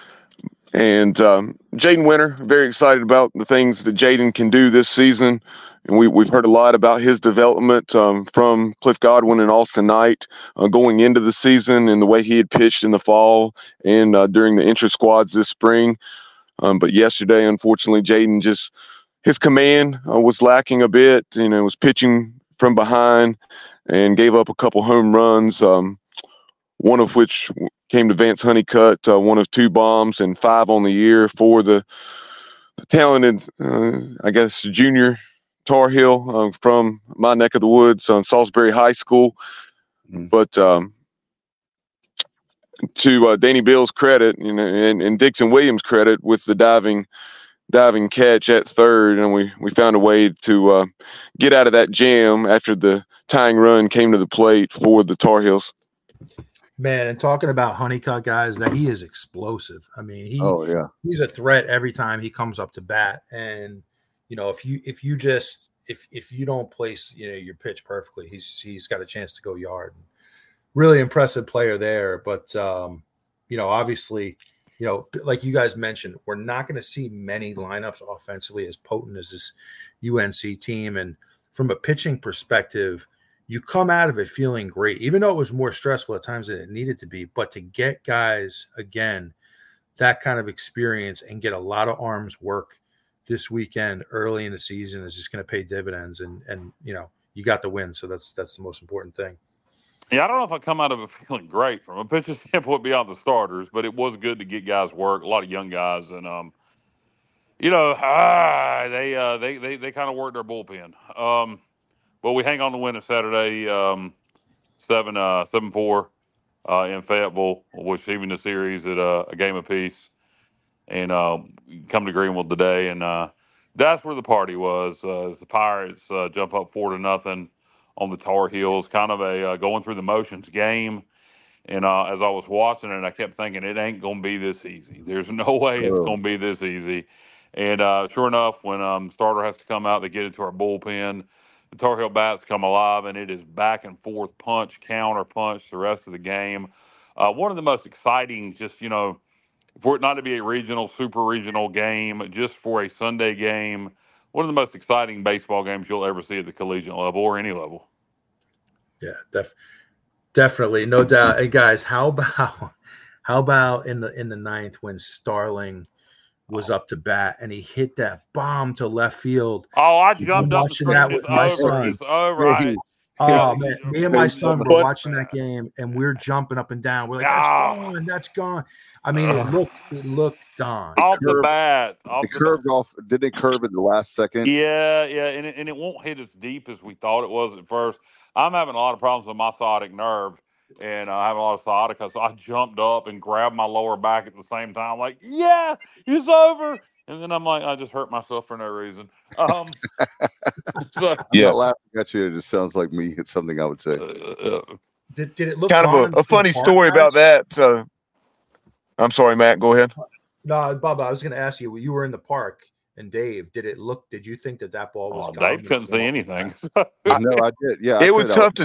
And um, Jaden Winter, very excited about the things that Jaden can do this season. And we, we've heard a lot about his development um, from Cliff Godwin and Austin Knight uh, going into the season and the way he had pitched in the fall and uh, during the intra-squads this spring. Um, but yesterday, unfortunately, Jaden just his command uh, was lacking a bit. You know, was pitching from behind and gave up a couple home runs, um, one of which came to Vance Honeycutt, uh, one of two bombs and five on the year for the, the talented, uh, I guess, junior Tar Heel uh, from my neck of the woods on Salisbury High School. Mm-hmm. But um, to uh, Danny Bill's credit, you know, and, and Dixon Williams' credit with the diving diving catch at third, and we, we found a way to uh, get out of that jam after the tying run came to the plate for the Tar Heels. Man, and talking about Honeycutt, guys, that he is explosive. I mean, he oh yeah, he's a threat every time he comes up to bat. And you know, if you if you just if if you don't place you know your pitch perfectly, he's he's got a chance to go yard. Really impressive player there. But um, you know, obviously, you know, like you guys mentioned, we're not going to see many lineups offensively as potent as this U N C team. And from a pitching perspective, you come out of it feeling great, even though it was more stressful at times than it needed to be. But to get guys, again, that kind of experience and get a lot of arms work this weekend early in the season is just going to pay dividends. And, and you know, you got the win. So that's that's the most important thing. Yeah, I don't know if I come out of it feeling great from a pitcher standpoint beyond the starters, but it was good to get guys work, a lot of young guys. And, um, you know, ah, they, uh, they, they, they kind of worked their bullpen. Um, But we hang on to win on Saturday, um, seven uh, seven four uh, in Fayetteville, which even the series at uh, a game apiece, and uh, come to Greenville today, and uh, that's where the party was. Uh, as the Pirates uh, jump up four to nothing on the Tar Heels, kind of a uh, going through the motions game. And uh, as I was watching it, I kept thinking it ain't gonna be this easy. There's no way it's gonna be this easy. And uh, sure enough, when um, starter has to come out, they get into our bullpen. The Tar Heel bats come alive, and it is back and forth punch, counter punch the rest of the game. Uh, one of the most exciting, just, you know, for it not to be a regional, super regional game, just for a Sunday game, one of the most exciting baseball games you'll ever see at the collegiate level or any level. Yeah, def- definitely. No doubt. Hey, guys, how about how about in the in the ninth when Starling was up to bat and he hit that bomb to left field? Oh, I jumped up watching that with my son. It's over. I, oh man, me and my son were watching that game and we're jumping up and down. We're like, that's oh. gone, that's gone. I mean, it looked it looked gone. Off the bat. Off it the curved bat. off. Did it curve in the last second? Yeah, yeah, and it, and it won't hit as deep as we thought it was at first. I'm having a lot of problems with my sciatic nerve. And I have a lot of sciatica, so I jumped up and grabbed my lower back at the same time, like, yeah, it's over. And then I'm like, I just hurt myself for no reason. Um, so, yeah, I'm not laughing at you. It just sounds like me. It's something I would say. Uh, did, did it look kind of a, a funny story about that? Uh, I'm sorry, Matt. Go ahead. No, Bob, I was going to ask you. You were in the park, and Dave, did it look? Did you think that that ball was? Oh, Dave couldn't see anything. I know I did. Yeah, it was tough to.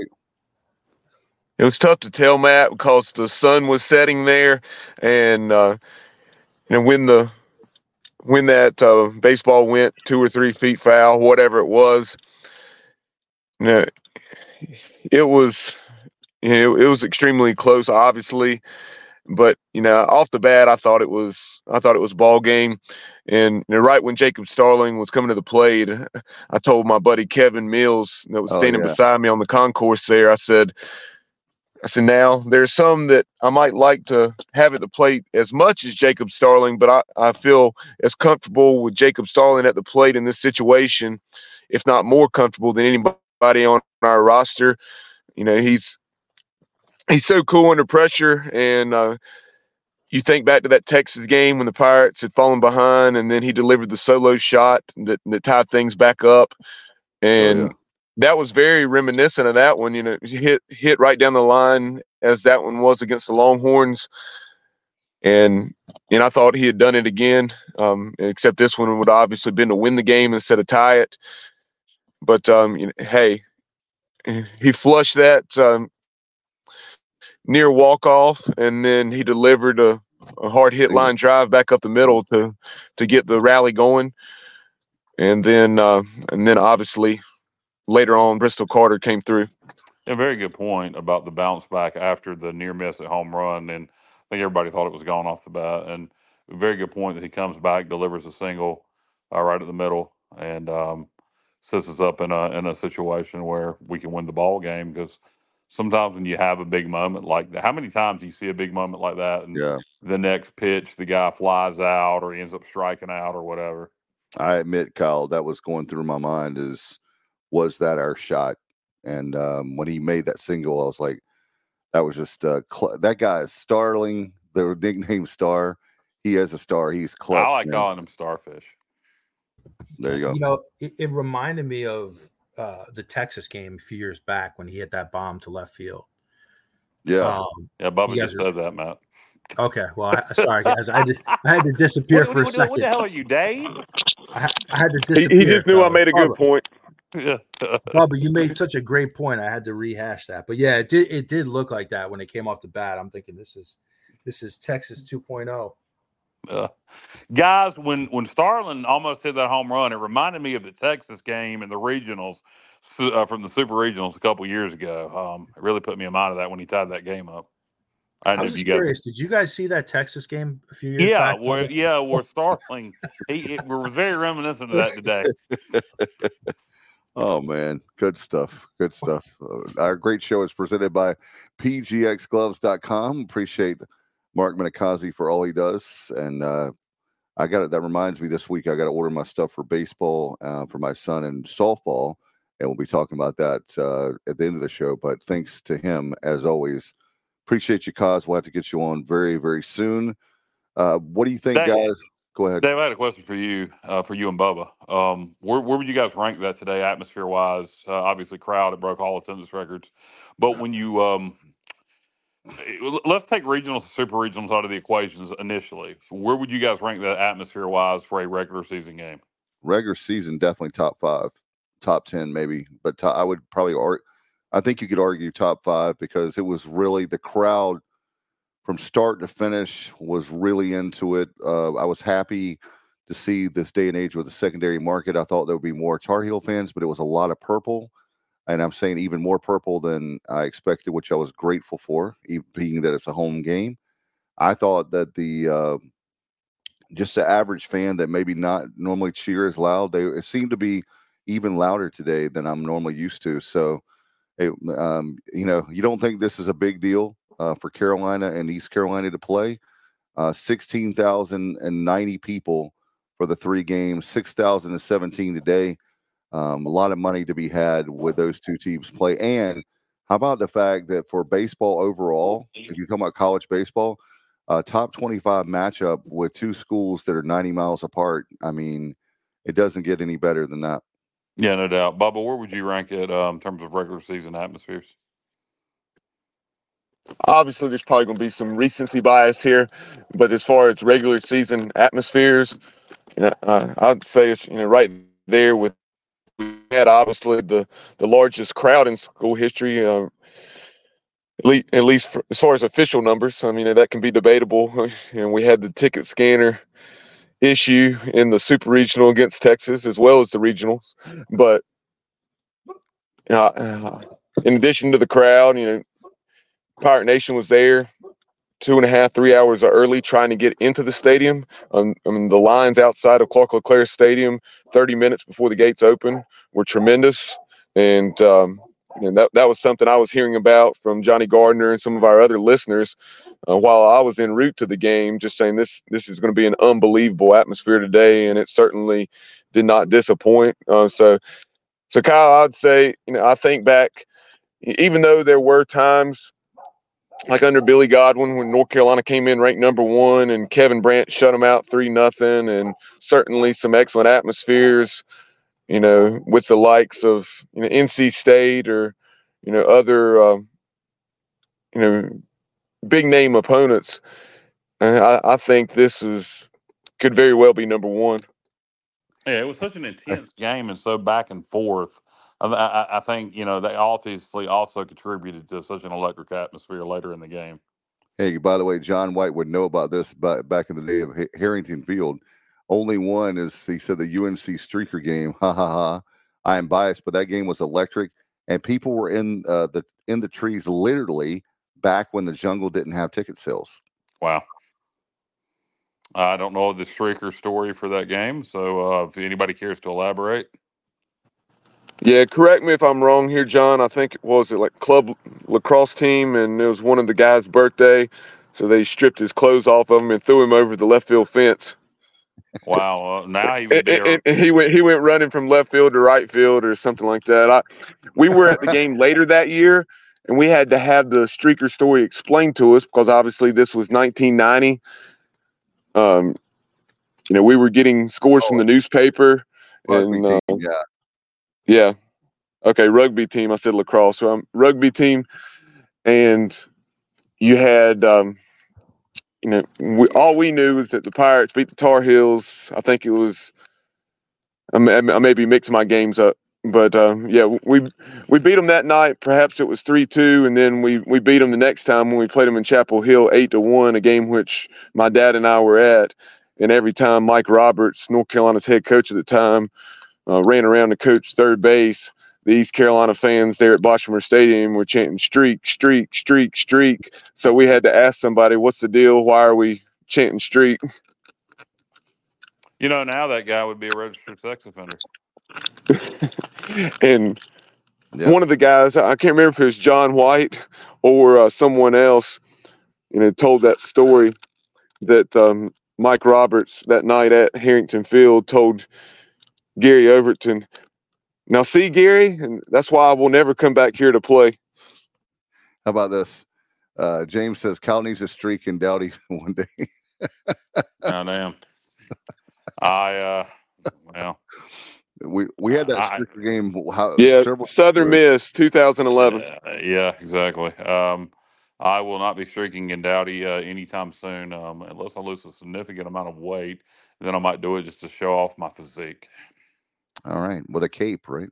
It was tough to tell, Matt, because the sun was setting there, and uh, you know when the when that uh, baseball went two or three feet foul, whatever it was, you know, it was you know it was extremely close, obviously, but you know off the bat, I thought it was I thought it was ball game, and you know, right when Jacob Starling was coming to the plate, I told my buddy Kevin Mills that was standing oh, yeah. beside me on the concourse there, I said. I said, now there's some that I might like to have at the plate as much as Jacob Starling, but I, I feel as comfortable with Jacob Starling at the plate in this situation, if not more comfortable than anybody on our roster. You know, he's he's so cool under pressure. And uh, you think back to that Texas game when the Pirates had fallen behind and then he delivered the solo shot that, that tied things back up. And oh, yeah. that was very reminiscent of that one. You know, hit hit right down the line as that one was against the Longhorns, and and I thought he had done it again. Um, except this one would obviously been to win the game instead of tie it. But um, you know, hey, he flushed that um, near walk off, and then he delivered a, a hard hit line drive back up the middle to to get the rally going, and then uh, and then obviously later on Bristol Carter came through. A very good point about the bounce back after the near miss at home run, and I think everybody thought it was gone off the bat. And a very good point that he comes back, delivers a single uh, right at the middle, and um, sets us up in a in a situation where we can win the ball game. Because sometimes when you have a big moment like that, how many times do you see a big moment like that, and Yeah. the next pitch the guy flies out or he ends up striking out or whatever? I admit, Kyle, that was going through my mind is, was that our shot? And um, when he made that single, I was like, that was just uh, cl- that guy is Starling, the nickname Star. He is a star. He's clutch. I like man. calling him Starfish. There you go. You know, it, it reminded me of uh, the Texas game a few years back when he hit that bomb to left field. Yeah. Um, yeah, Bubba just are, said that, Matt. Okay. Well, I, sorry, guys. I, did, I had to disappear what, for what, a second. What the hell are you, Dave? I, I had to disappear. He, he just knew I made a good Bubba. point. Yeah. Bubba, you made such a great point. I had to rehash that. But yeah, it did it did look like that when it came off the bat. I'm thinking this is this is Texas two point oh. Uh, guys, when when Starling almost hit that home run, it reminded me of the Texas game and the regionals uh, from the Super Regionals a couple years ago. Um, it really put me in mind of that when he tied that game up. I, I was just curious. Did you guys see that Texas game a few years yeah, back? Where, yeah, where Starling, he it, we're very reminiscent of that today. Oh, man. Good stuff. Good stuff. Uh, our great show is presented by P G X gloves dot com. Appreciate Mark Minikazi for all he does. And uh, I got it. That reminds me this week, I got to order my stuff for baseball uh, for my son and softball. And we'll be talking about that uh, at the end of the show. But thanks to him, as always. Appreciate you, Kaz. We'll have to get you on very, very soon. Uh, what do you think, Dave, guys? Go ahead. Dave, I had a question for you, uh, for you and Bubba. Um, where, where would you guys rank that today, atmosphere-wise? Uh, obviously, crowd, it broke all attendance records. But when you um, – let's take regionals and super regionals out of the equations initially. So where would you guys rank that atmosphere-wise for a regular season game? Regular season, definitely top five. Top ten, maybe. But top, I would probably argue – I think you could argue top five because it was really the crowd from start to finish was really into it. Uh, I was happy to see this day and age with the secondary market. I thought there would be more Tar Heel fans, but it was a lot of purple. And I'm saying even more purple than I expected, which I was grateful for, even being that it's a home game. I thought that the uh, just the average fan that maybe not normally cheer as loud, they it seemed to be even louder today than I'm normally used to. So, It, um, you know, you don't think this is a big deal uh, for Carolina and East Carolina to play. Uh, sixteen thousand ninety people for the three games, six thousand seventeen today. Um, a lot of money to be had with those two teams play. And how about the fact that for baseball overall, if you're talking about college baseball, uh, top twenty-five matchup with two schools that are ninety miles apart. I mean, it doesn't get any better than that. Yeah, no doubt. Bubba, where would you rank it um, in terms of regular season atmospheres? Obviously, there's probably going to be some recency bias here, but as far as regular season atmospheres, you know, uh, I'd say it's you know right there with we had obviously the the largest crowd in school history. Uh, at least, at least for, as far as official numbers, I mean that can be debatable. And we had the ticket scanner issue in the super regional against Texas as well as the regionals, but uh, in addition to the crowd, you know, Pirate Nation was there two and a half, three hours early trying to get into the stadium. Um, I mean, the lines outside of Clark LeClaire Stadium, thirty minutes before the gates open, were tremendous, and um, and that that was something I was hearing about from Johnny Gardner and some of our other listeners uh, while I was en route to the game, just saying this this is going to be an unbelievable atmosphere today, and it certainly did not disappoint. Uh, so, so Kyle, I'd say, you know, I think back, even though there were times like under Billy Godwin when North Carolina came in ranked number one and Kevin Brandt shut them out three nothing, and certainly some excellent atmospheres you know, with the likes of, you know, N C State or, you know, other, uh, you know, big name opponents. And I, I think this is could very well be number one. Yeah, it was such an intense game and so back and forth. I, I, I think you know they obviously also contributed to such an electric atmosphere later in the game. Hey, by the way, John White would know about this back in the day of Harrington Field. Only one is, he said, the U N C Streaker game. Ha ha ha. I am biased, but that game was electric, and people were in uh, the in the trees literally back when the jungle didn't have ticket sales. Wow. I don't know the Streaker story for that game, so uh, if anybody cares to elaborate. Yeah, correct me if I'm wrong here, John. I think it was it like club lacrosse team, and it was one of the guys' birthday, so they stripped his clothes off of him and threw him over the left field fence. Wow! Uh, now he would be. And, and, and he went he went running from left field to right field or something like that. I, we were at the game later that year, and we had to have the Streaker story explained to us because obviously this was nineteen ninety. Um, you know, we were getting scores oh, from the newspaper. Rugby and team, uh, yeah, yeah, okay, rugby team. I said lacrosse, so I'm rugby team, and you had. Um, You know, we, all we knew was that the Pirates beat the Tar Heels. I think it was. I may, I may be mixing my games up, but uh, yeah, we we beat them that night. Perhaps it was three two, and then we we beat them the next time when we played them in Chapel Hill eight to one, a game which my dad and I were at. And every time Mike Roberts, North Carolina's head coach at the time, uh, ran around to coach third base, the East Carolina fans there at Boschmer Stadium were chanting streak, streak, streak, streak. So we had to ask somebody, what's the deal? Why are we chanting streak? You know, now that guy would be a registered sex offender. And yeah. One of the guys, I can't remember if it was John White or uh, someone else, you know, told that story that um, Mike Roberts that night at Harrington Field told Gary Overton, now, see, Gary, and that's why I will never come back here to play. How about this? Uh, James says Cal needs a streak in Dowdy one day. Oh, damn. I, uh, well. We we had that I, streaker game. How, yeah, Southern Miss, two thousand eleven. Uh, yeah, exactly. Um, I will not be streaking in Dowdy uh, anytime soon um, unless I lose a significant amount of weight. Then I might do it just to show off my physique. All right, with a cape, right?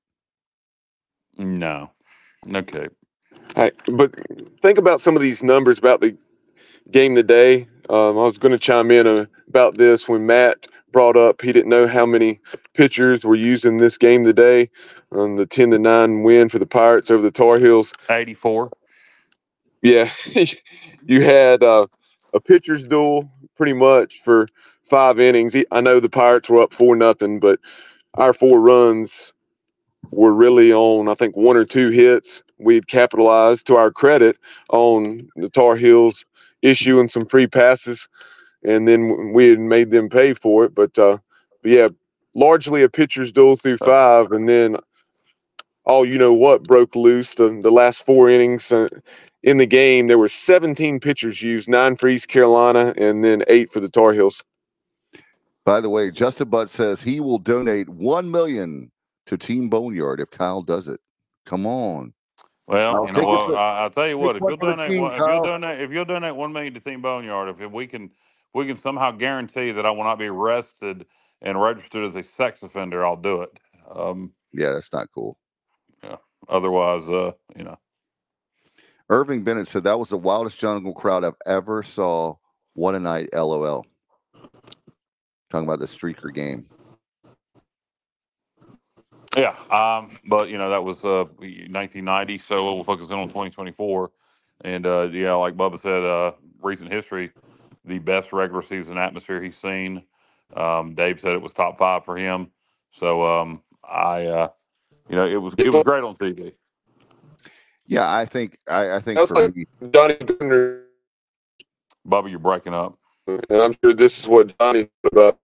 No, no cape. Hey, but think about some of these numbers about the game today. Um, I was going to chime in uh, about this when Matt brought up he didn't know how many pitchers were using this game today on the ten to nine win for the Pirates over the Tar Heels. eighty-four. Yeah, you had uh, a pitcher's duel pretty much for five innings. I know the Pirates were up four nothing, but our four runs were really on, I think, one or two hits. We'd capitalized to our credit on the Tar Heels issuing some free passes, and then we had made them pay for it. But, uh, but yeah, largely a pitcher's duel through five, and then all you know what broke loose the, the last four innings. Uh, in the game, there were seventeen pitchers used, nine for East Carolina, and then eight for the Tar Heels. By the way, Justin Butt says he will donate one million dollars to Team Boneyard if Kyle does it. Come on. Well, I'll you know what? it, I'll tell you what. If you'll donate, team, one, if you'll donate, if you'll donate one million to Team Boneyard, if, if we can, we can somehow guarantee that I will not be arrested and registered as a sex offender, I'll do it. Um, yeah, that's not cool. Yeah. Otherwise, uh, you know. Irving Bennett said that was the wildest jungle crowd I've ever saw. What a night, LOL. Talking about the streaker game. Yeah, um, but you know that was uh, nineteen ninety, so we'll focus in on twenty twenty-four. And uh, yeah, like Bubba said, uh, recent history, the best regular season atmosphere he's seen. Um, Dave said it was top five for him. So um, I, uh, you know, it was it was great on T V. Yeah, I think I, I think That's for like me, Johnny Gardner. Bubba, you're breaking up. And I'm sure this is what Johnny thought about.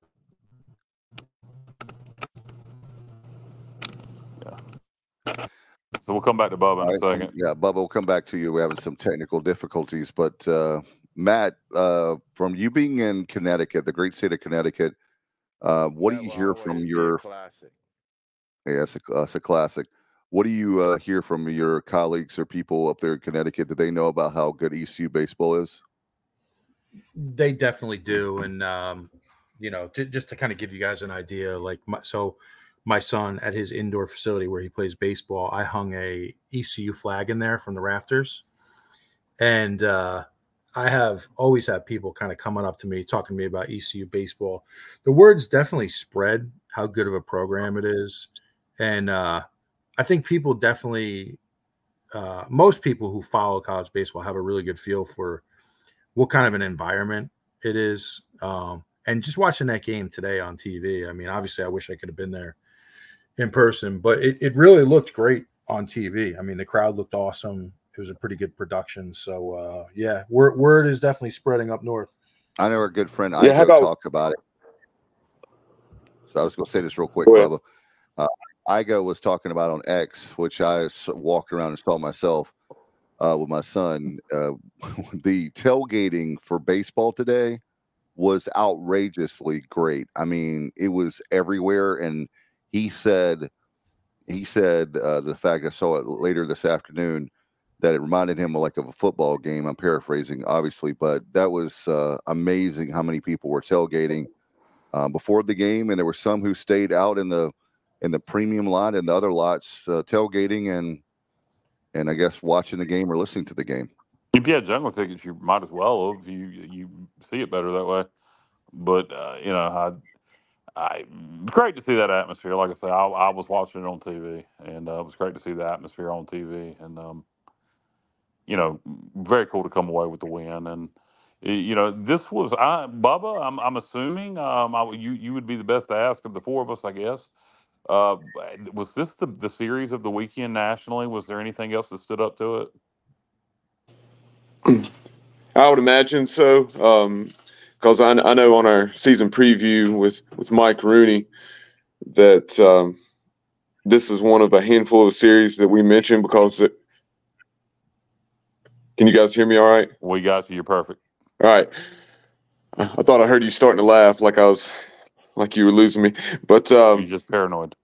So we'll come back to Bubba in right, a second. Yeah, Bubba, we'll come back to you. We're having some technical difficulties, but uh, Matt, uh, from you being in Connecticut, the great state of Connecticut, uh, what do you hear from your? Yeah, that's a, that's a classic. What do you uh, hear from your colleagues or people up there in Connecticut? Do they know about how good E C U baseball is? They definitely do, and um, you know, to, just to kind of give you guys an idea, like my, so, my son at his indoor facility where he plays baseball, I hung a E C U flag in there from the rafters, and uh, I have always had people kind of coming up to me talking to me about E C U baseball. The word's definitely spread how good of a program it is, and uh, I think people definitely, uh, most people who follow college baseball have a really good feel for what kind of an environment it is. Um, and just watching that game today on T V, I mean, obviously I wish I could have been there in person, but it, it really looked great on T V. I mean, the crowd looked awesome. It was a pretty good production. So, uh, yeah, word, word is definitely spreading up north. I know our good friend Yeah, how Igo about- talked about it. So I was going to say this real quick, Go ahead. Bubba. Uh, Igo was talking about on X, which I s- walked around and saw myself uh, with my son. Uh, the tailgating for baseball today was outrageously great. I mean, it was everywhere. And he said, he said uh, the fact I saw it later this afternoon that it reminded him of like of a football game. I'm paraphrasing, obviously, but that was uh, amazing how many people were tailgating uh, before the game, and there were some who stayed out in the in the premium lot and the other lots uh, tailgating and and I guess watching the game or listening to the game. If you had jungle tickets, you might as well have. You you see it better that way. But uh, you know, I, I great to see that atmosphere. Like I said, I, I was watching it on T V, and uh, it was great to see the atmosphere on T V. And um, you know, very cool to come away with the win. And y- you know, this was I, Bubba. I'm I'm assuming um, I, you you would be the best to ask of the four of us, I guess. Uh, was this the the series of the weekend nationally? Was there anything else that stood up to it? I would imagine so, because um, I, I know on our season preview with, with Mike Rooney that um, this is one of a handful of series that we mentioned because it, can you guys hear me all right? We got you. You're perfect. All right. I, I thought I heard you starting to laugh like I was like you were losing me, but um, You're just paranoid.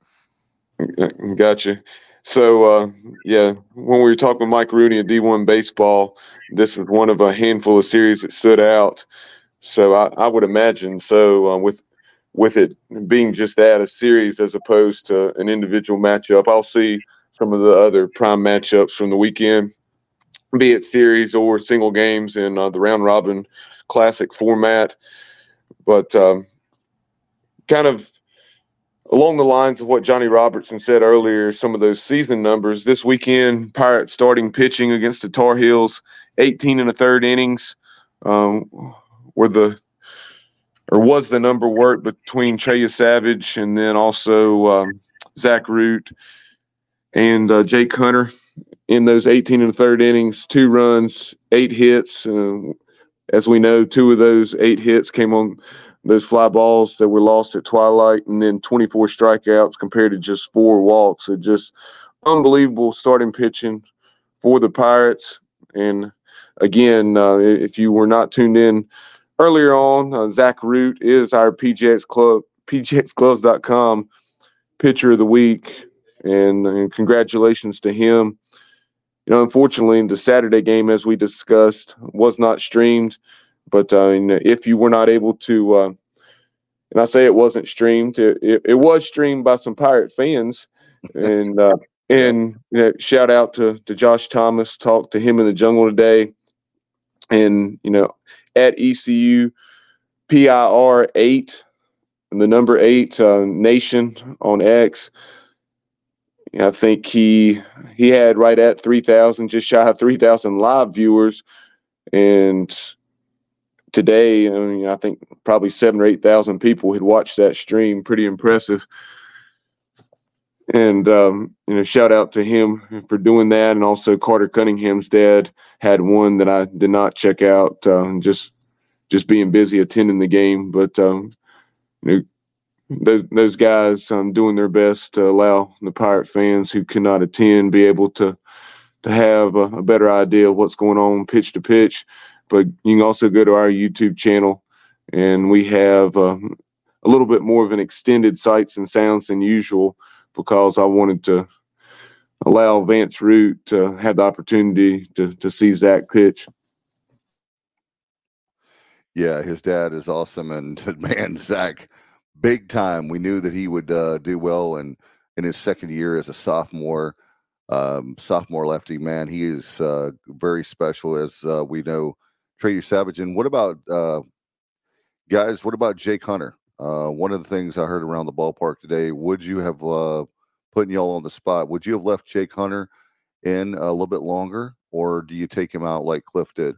Gotcha. So, uh, yeah, when we were talking with Mike Rooney at D one Baseball, this is one of a handful of series that stood out. So I, I would imagine so uh, with with it being just that, a series as opposed to an individual matchup. I'll see some of the other prime matchups from the weekend, be it series or single games in uh, the round robin classic format. But um, kind of along the lines of what Johnny Robertson said earlier, some of those season numbers this weekend, Pirates starting pitching against the Tar Heels, eighteen and a third innings, um, were the or was the number worked between Trey Savage and then also um, Zach Root and uh, Jake Hunter in those eighteen and a third innings, two runs, eight hits. Uh, as we know, two of those eight hits came on those fly balls that were lost at twilight, and then twenty-four strikeouts compared to just four walks. So just unbelievable starting pitching for the Pirates. And again, uh, if you were not tuned in earlier on, uh, Zach Root is our P G X Club, P G X Gloves dot com pitcher of the week, and, and congratulations to him. You know, unfortunately, the Saturday game, as we discussed, was not streamed. But uh, if you were not able to, uh, and I say it wasn't streamed, it, it, it was streamed by some Pirate fans. And uh, and you know, shout out to, to Josh Thomas. Talked to him in the jungle today. And, you know, at E C U P I R eight, and the number eight uh, Nation on X. I think he he had right at three thousand, just shy of three thousand live viewers. And today, I mean, I think probably seven or eight thousand people had watched that stream. Pretty impressive. And, um, you know, shout out to him for doing that. And also Carter Cunningham's dad had one that I did not check out, uh, just just being busy attending the game. But, um, you know, those, those guys um, doing their best to allow the Pirate fans who could not attend be able to to have a, a better idea of what's going on pitch to pitch. But you can also go to our YouTube channel, and we have uh, a little bit more of an extended sights and sounds than usual. because I wanted to allow Vance Root to have the opportunity to to see Zach pitch. Yeah, his dad is awesome, and man, Zach, big time. We knew that he would uh, do well, and in his second year as a sophomore, um, sophomore lefty, man, he is uh, very special, as uh, we know. Trey Savage, and what about uh, guys? What about Jake Hunter? Uh, one of the things I heard around the ballpark today. Would you have uh, putting y'all on the spot? Would you have left Jake Hunter in a little bit longer, or do you take him out like Cliff did?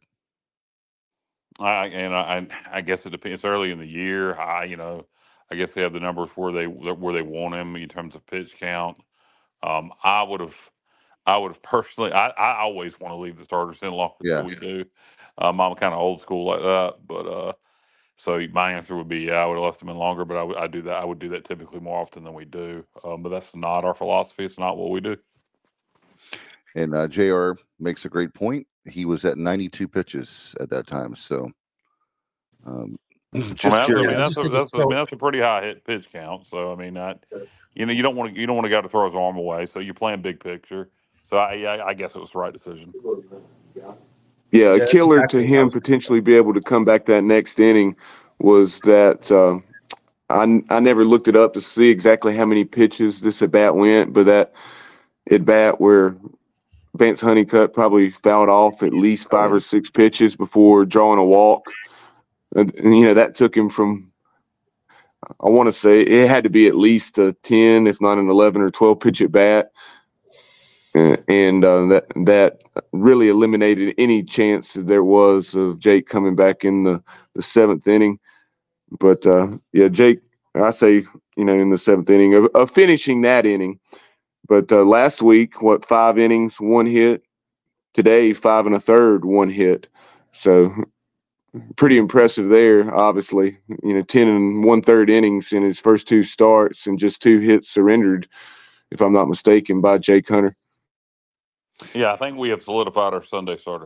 I and I, I guess it depends. It's early in the year. I, you know, I guess they have the numbers where they where they want him in terms of pitch count. Um, I would have, I would have personally. I, I always want to leave the starters in longer Yeah. than we do. Um, I'm kind of old school like that, but uh, so my answer would be yeah, I would have left them in longer, but I would I do that. I would do that typically more often than we do. Um, but that's not our philosophy. It's not what we do. And uh, J R makes a great point. He was at ninety-two pitches at that time. So, um, just I mean, curious. I mean, that's, Yeah, a, that's, a, I mean, that's a pretty high hit pitch count. So I mean, that you know, you don't want to you don't want to go to throw his arm away. So you're playing big picture. So I, I, I guess it was the right decision. Yeah, Yeah, a that's killer exactly to what I him was- potentially be able to come back that next inning was that uh, I I never looked it up to see exactly how many pitches this at bat went, but that at bat where Vance Honeycutt probably fouled off at least five or six pitches before drawing a walk. And, and, you know, that took him from, I want to say it had to be at least a ten, if not an eleven or twelve pitch at bat. And, and uh, that, that really eliminated any chance that there was of Jake coming back in the, the seventh inning. But uh, yeah, Jake, I say, you know, in the seventh inning of, of finishing that inning. But uh, last week, what, five innings, one hit. Today, five and a third, one hit. So pretty impressive there, obviously. You know, ten and one third innings in his first two starts and just two hits surrendered, if I'm not mistaken, by Jake Hunter. Yeah, I think we have solidified our Sunday starter.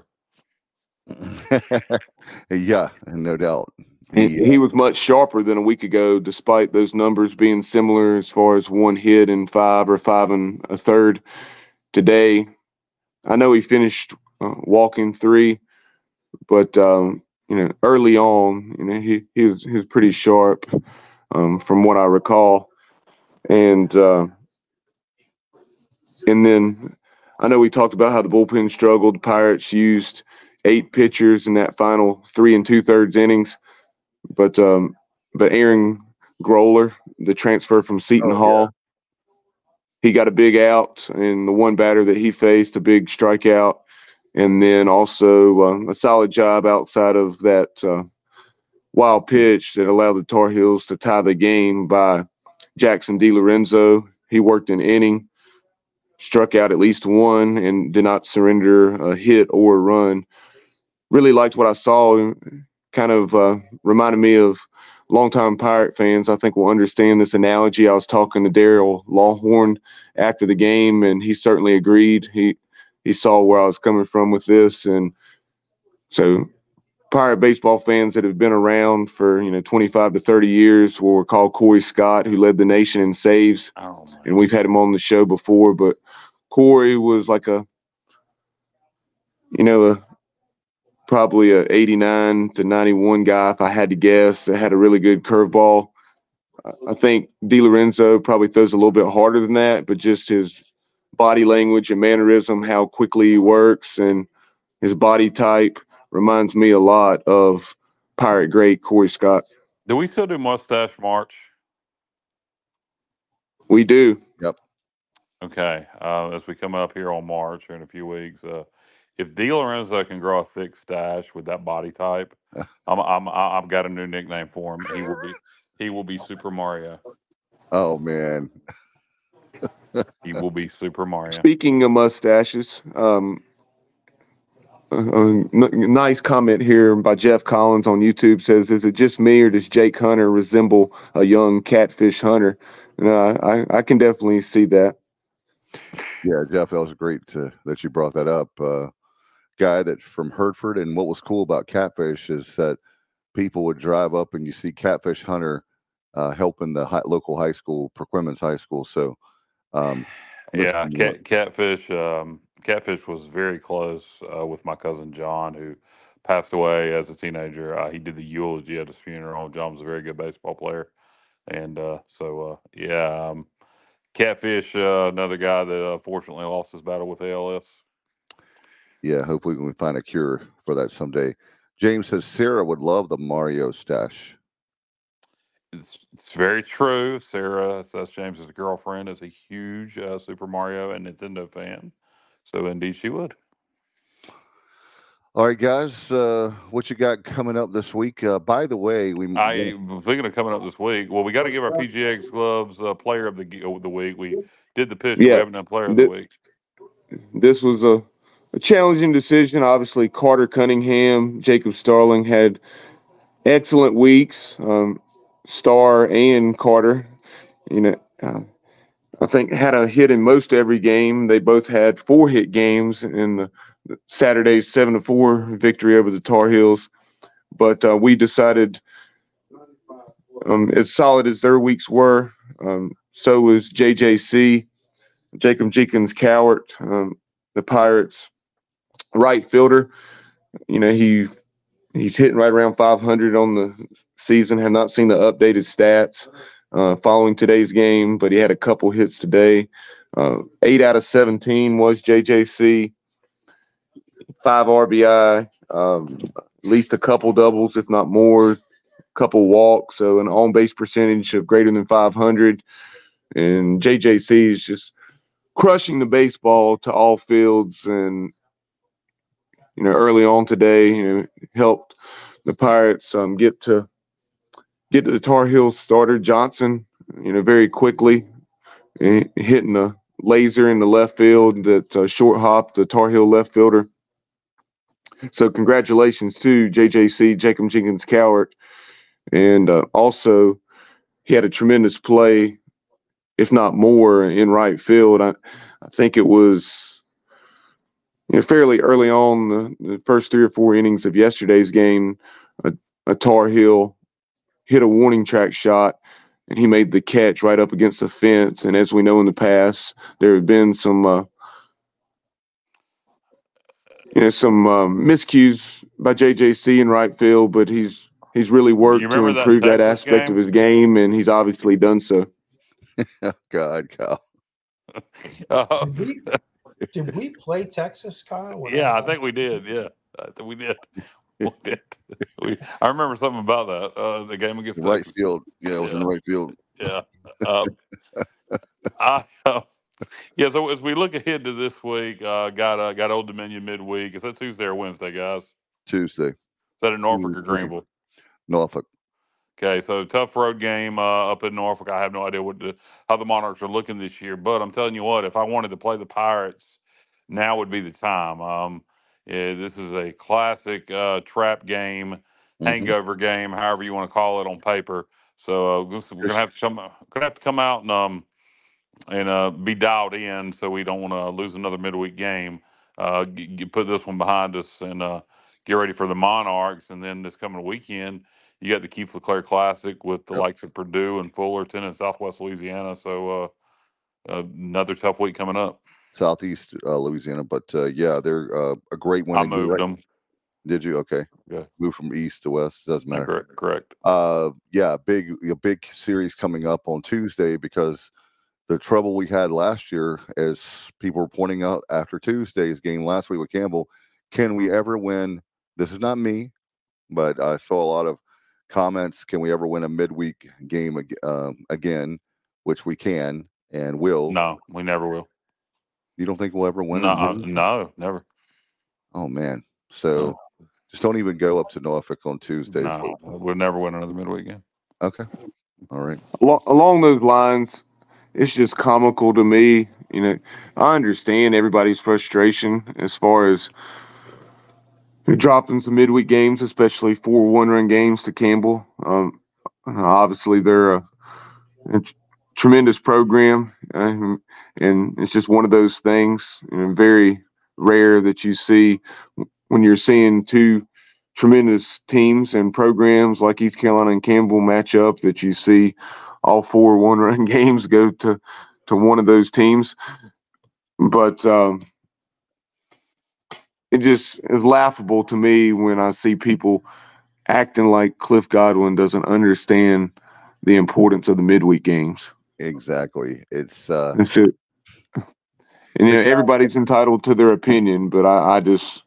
Yeah, no doubt. He, He, he was much sharper than a week ago, despite those numbers being similar as far as one hit and five or five and a third. Today, I know he finished uh, walking three, but um, you know, early on, you know, he he was he was pretty sharp, um, from what I recall, and uh, and then I know we talked about how the bullpen struggled. The Pirates used eight pitchers in that final three and two thirds innings. But um, but Aaron Groller, the transfer from Seton Oh, Hall, yeah. he got a big out, and the one batter that he faced, a big strikeout, and then also uh, a solid job outside of that uh, wild pitch that allowed the Tar Heels to tie the game by Jackson DiLorenzo. He worked an inning, struck out at least one, and did not surrender a hit or a run. Really liked what I saw. Kind of uh, reminded me of longtime Pirate fans. I think will understand this analogy. I was talking to Daryl Lawhorn after the game, and he certainly agreed. He he saw where I was coming from with this, and so Pirate baseball fans that have been around for you know twenty-five to thirty years will recall Corey Scott, who led the nation in saves, Oh, man. and we've had him on the show before. But Corey was like a you know a probably a eighty-nine to ninety-one guy, if I had to guess, that had a really good curveball. I think DiLorenzo probably throws a little bit harder than that, but just his body language and mannerism, how quickly he works, and his body type reminds me a lot of Pirate great Corey Scott. Do we still do Mustache March? We do. Yep. Okay. Uh, as we come up here on March or in a few weeks, uh, if DiLorenzo can grow a thick stash with that body type, I'm, I'm, I've got a new nickname for him. He will be, he will be Super Mario. Oh man. He will be Super Mario. Speaking of mustaches, um, a, a n- nice comment here by Jeff Collins on YouTube says, "Is it just me or does Jake Hunter resemble a young catfish hunter?" And uh, I, I can definitely see that. Yeah, Jeff, that was great to, that you brought that up. Uh, guy that from Hertford, and what was cool about Catfish is that people would drive up and you see Catfish Hunter uh, helping the high, local high school, Perquimans High School. So Um, Yeah, listening to cat, catfish. Um, catfish was very close uh, with my cousin John, who passed away as a teenager. Uh, he did the eulogy at his funeral. John was a very good baseball player, and uh, so uh, yeah, um, catfish. Uh, another guy that uh, fortunately lost his battle with A L S. Yeah, hopefully we can find a cure for that someday. James says Sarah would love the Mario stash. It's, it's very true. Sarah, that's James's girlfriend, is a huge uh, Super Mario and Nintendo fan. So indeed, she would. All right, guys, uh, what you got coming up this week? Uh, by the way, we I speaking of coming up this week, well, we got to give our P G X Gloves uh, Player of the of the Week. We did the pitch, Yeah. we haven't done Player of the Th- Week. This was a, a challenging decision. Obviously, Carter Cunningham, Jacob Starling had excellent weeks. Um, Star and Carter, you know, uh, I think had a hit in most every game. They both had four hit games in the Saturday's seven to four victory over the Tar Heels. But uh, we decided, um, as solid as their weeks were, um, so was J J C, Jacob Jenkins Cowart, um, the Pirates right fielder. You know, he he's hitting right around five hundred on the season. Have not seen the updated stats uh, following today's game, but he had a couple hits today. Uh, eight out of seventeen was J J C. Five R B I, um, at least a couple doubles, if not more, couple walks. So an on-base percentage of greater than five hundred. And J J C is just crushing the baseball to all fields. And, you know, early on today, you know, helped the Pirates um, get to get to the Tar Heels starter Johnson, you know, very quickly, hitting a laser in the left field that uh, short hopped the Tar Heel left fielder. So congratulations to J J C, Jacob Jenkins Cowart. And uh, also, he had a tremendous play, if not more, in right field. I, I think it was, you know, fairly early on, the, the first three or four innings of yesterday's game, a, a Tar Heel hit a warning track shot, and he made the catch right up against the fence. And as we know in the past, there have been some uh, you know, some um, miscues by J J C in right field, but he's he's really worked to improve that, that aspect game? of his game, and he's obviously done so. Oh, God, Kyle. Uh, did, we, did we play Texas, Kyle? When yeah, I, I think we did. Yeah, I think we did. We did. We, I remember something about that. Uh, the game against right Texas. field. Yeah, it was yeah. in right field. Yeah. Um, I. Uh, Yeah, so as we look ahead to this week, uh, got uh, got Old Dominion midweek. Is that Tuesday or Wednesday, guys? Tuesday. Is that in Norfolk or Greenville? Norfolk. Okay, so tough road game uh, up in Norfolk. I have no idea what the, how the Monarchs are looking this year, but I'm telling you what, if I wanted to play the Pirates, now would be the time. Um, yeah, this is a classic uh, trap game, mm-hmm. hangover game, however you want to call it on paper. So uh, we're gonna have to come gonna have to come out and um. and uh, be dialed in so we don't want to lose another midweek game. Uh, get, get, put this one behind us and uh, get ready for the Monarchs. And then this coming weekend, you got the Keith LeClaire Classic with the yep. likes of Purdue and Fullerton and Southwest Louisiana. So uh, another tough week coming up. Southeast uh, Louisiana, but uh, yeah, they're uh, a great win. I moved right? them. Did you? Okay. Yeah. Move from east to west. Doesn't matter. Yeah, correct. Correct. Uh, yeah, big a big series coming up on Tuesday because the trouble we had last year, as people were pointing out after Tuesday's game last week with Campbell, can we ever win? This is not me, but I saw a lot of comments. Can we ever win a midweek game uh, again? Which we can and will. No, we never will. You don't think we'll ever win? No, no, never. Oh man! So no. Just don't even go up to Norfolk on Tuesdays. No, we'll never win another midweek game. Okay, all right. Along those lines. It's just comical to me. You know, I understand everybody's frustration as far as dropping some midweek games, especially four one-run games to Campbell. Um, obviously, they're a, a tremendous program, uh, and it's just one of those things. You know, very rare that you see when you're seeing two tremendous teams and programs like East Carolina and Campbell match up that you see all four one-run games go to to one of those teams. But um, it just is laughable to me when I see people acting like Cliff Godwin doesn't understand the importance of the midweek games. Exactly. It's uh, That's it. And you know, everybody's entitled to their opinion, but I, I just,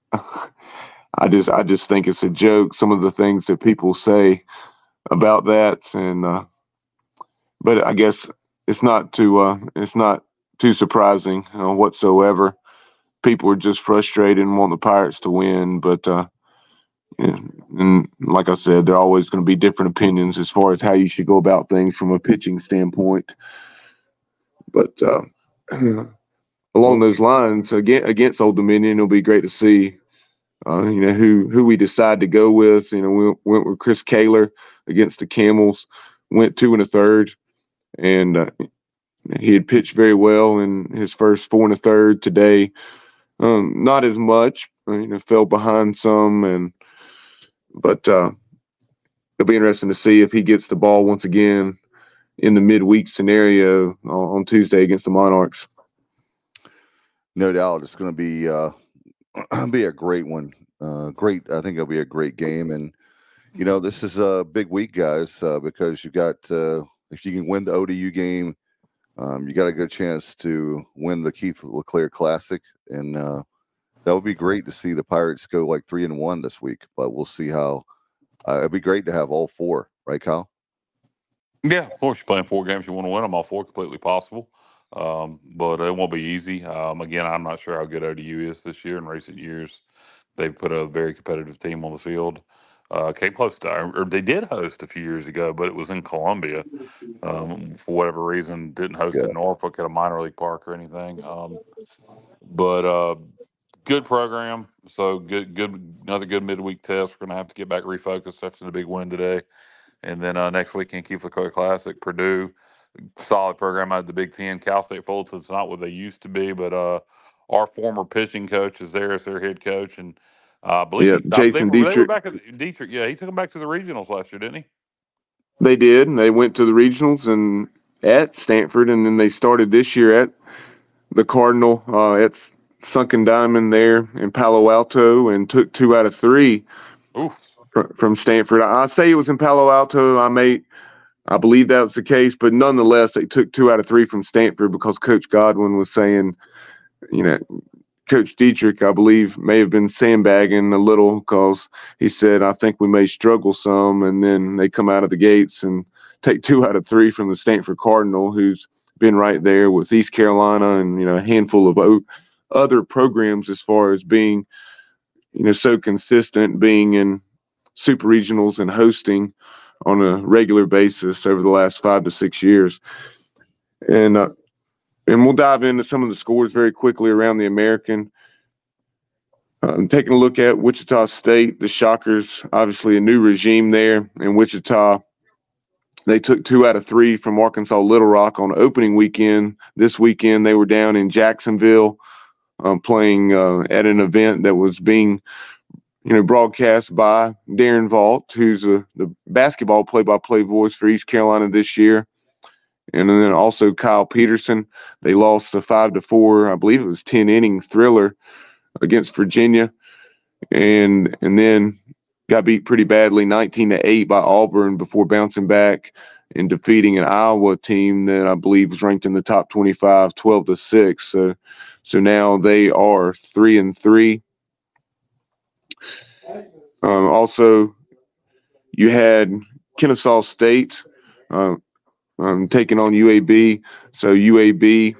I just, I just think it's a joke. Some of the things that people say about that, and uh, but I guess it's not too, uh, it's not too surprising uh, whatsoever. People are just frustrated and want the Pirates to win, but uh, and, and like I said, there are always going to be different opinions as far as how you should go about things from a pitching standpoint. But uh, along those lines, again, against Old Dominion, it'll be great to see, uh, you know, who who we decide to go with. You know, we went with Chris Kaler against the Camels, went two and a third, and uh, he had pitched very well in his first four and a third today. Um, not as much, you know, fell behind some, and but uh, it'll be interesting to see if he gets the ball once again in the midweek scenario on Tuesday against the Monarchs. No doubt, it's going to be uh, be a great one. Uh, great, I think it'll be a great game, and you know, this is a big week, guys, uh, because you got uh, if you can win the O D U game, um, you got a good chance to win the Keith LeClaire Classic, and uh, that would be great to see the Pirates go like three and one this week. But we'll see how. Uh, it'd be great to have all four, right, Kyle? Yeah, of course. You're playing four games. You want to win them all four. Completely possible. Um, but it won't be easy. Um, again, I'm not sure how good O D U is this year. In recent years, they've put a very competitive team on the field. Uh, came close to, or they did host a few years ago, but it was in Columbia. Um, for whatever reason, didn't host Yeah. in Norfolk at a minor league park or anything. Um, but uh, good program. So good, good, another good midweek test. We're going to have to get back refocused after the big win today. And then uh, next weekend, Keith LeClaire Classic, Purdue, solid program out of the Big Ten. Cal State Fulton's not what they used to be, but uh, our former pitching coach is there as their head coach, and uh, I believe Yeah, he, Jason they, were- they were Dietrich. back at Dietrich. Yeah, he took them back to the regionals last year, didn't he? They did. And they went to the regionals and at Stanford, and then they started this year at the Cardinal uh, at Sunken Diamond there in Palo Alto and took two out of three Oof. fr- from Stanford. I, I say it was in Palo Alto. I may, I believe that was the case, but nonetheless, they took two out of three from Stanford because Coach Godwin was saying, you know, Coach Dietrich, I believe, may have been sandbagging a little because he said, I think we may struggle some. And then they come out of the gates and take two out of three from the Stanford Cardinal, who's been right there with East Carolina and, you know, a handful of o- other programs as far as being, you know, so consistent, being in super regionals and hosting on a regular basis over the last five to six years. And, uh, And we'll dive into some of the scores very quickly around the American. Um, taking a look at Wichita State, the Shockers, obviously a new regime there in Wichita. They took two out of three from Arkansas Little Rock on opening weekend. This weekend they were down in Jacksonville um, playing uh, at an event that was being, you know, broadcast by Darren Vaught, who's a, the basketball play-by-play voice for East Carolina this year. And then also Kyle Peterson. They lost a five to four, I believe it was ten inning thriller against Virginia, and and then got beat pretty badly, nineteen to eight by Auburn before bouncing back and defeating an Iowa team that I believe was ranked in the top twenty-five, twelve to six. So so now they are three and three. Um, also, you had Kennesaw State. Uh, Um, taking on U A B. So U A B,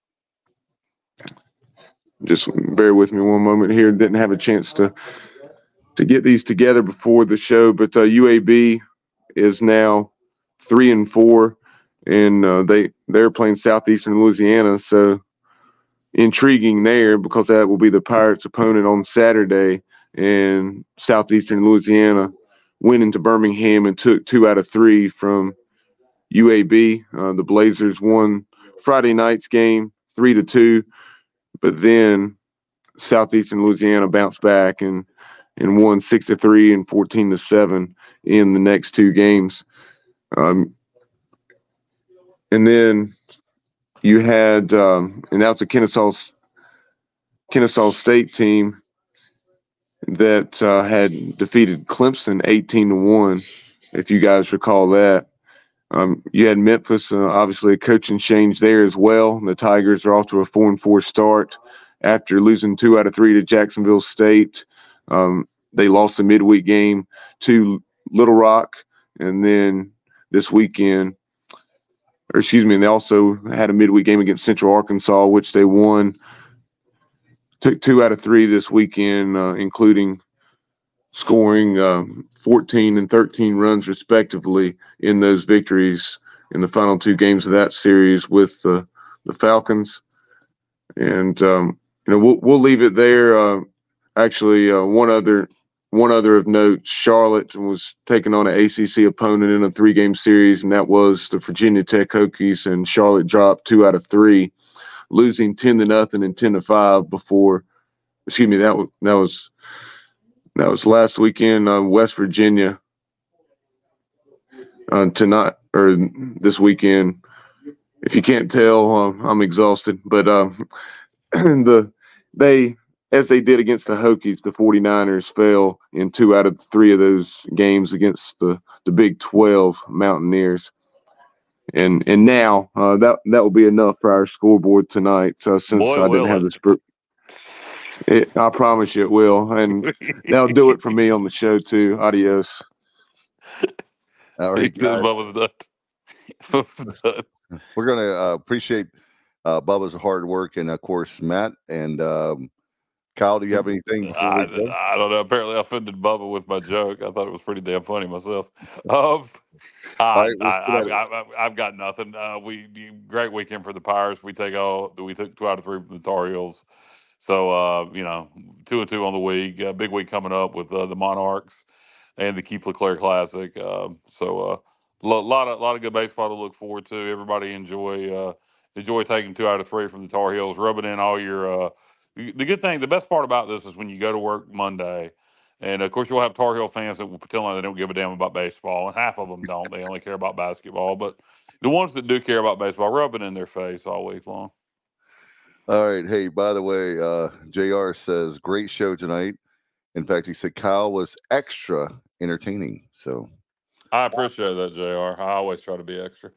just bear with me one moment here. Didn't have a chance to to get these together before the show, but uh, U A B is now three and four, and uh, they they're playing Southeastern Louisiana. So intriguing there because that will be the Pirates' opponent on Saturday, and Southeastern Louisiana went into Birmingham and took two out of three from U A B. Uh, the Blazers won Friday night's game three to two, but then Southeastern Louisiana bounced back and and won six to three and fourteen to seven in the next two games. Um, and then you had, um, and that was a Kennesaw, Kennesaw State team that uh, had defeated Clemson eighteen to one, if you guys recall that. Um, you had Memphis, uh, obviously a coaching change there as well. The Tigers are off to a four and four start after losing two out of three to Jacksonville State. Um, they lost the midweek game to Little Rock, and then this weekend, or excuse me, and they also had a midweek game against Central Arkansas, which they won. Took two out of three this weekend, uh, including scoring um, fourteen and thirteen runs respectively in those victories in the final two games of that series with the the Falcons. And um, you know, we'll we'll leave it there. Uh, actually, uh, one other one other of note: Charlotte was taking on an A C C opponent in a three-game series, and that was the Virginia Tech Hokies. And Charlotte dropped two out of three, losing ten to nothing and ten to five before. Excuse me, that was that was. That was last weekend. Uh, West Virginia uh, tonight or this weekend. If you can't tell, uh, I'm exhausted. But uh, the they, as they did against the Hokies, the 49ers fell in two out of three of those games against the, the Big twelve Mountaineers. And and now uh, that that will be enough for our scoreboard tonight. Uh, since Boy, I didn't have the sp- It, I promise you it will. And that'll do it for me on the show, too. Adios. All right, guys. Bubba's done. Bubba's done. We're going to uh, appreciate uh, Bubba's hard work. And, of course, Matt and um, Kyle, do you have anything before I, we go? I don't know. Apparently, I offended Bubba with my joke. I thought it was pretty damn funny myself. Um, I, right, I, I, I, I, I've got nothing. Uh, we great weekend for the Pirates. We take all. We took two out of three from the Tar Heels. So, uh, you know, two and two on the week. Uh, big week coming up with uh, the Monarchs and the Keith LeClaire Classic. Uh, so, a uh, lo- lot of lot of good baseball to look forward to. Everybody enjoy uh, enjoy taking two out of three from the Tar Heels, rubbing in all your. Uh, the, the good thing, the best part about this is when you go to work Monday, and of course you'll have Tar Heel fans that will pretend like they don't give a damn about baseball, and half of them don't. They only care about basketball. But the ones that do care about baseball, rub it in their face all week long. All right. Hey, by the way, uh, J R says, great show tonight. In fact, he said Kyle was extra entertaining. So I appreciate that, J R. I always try to be extra.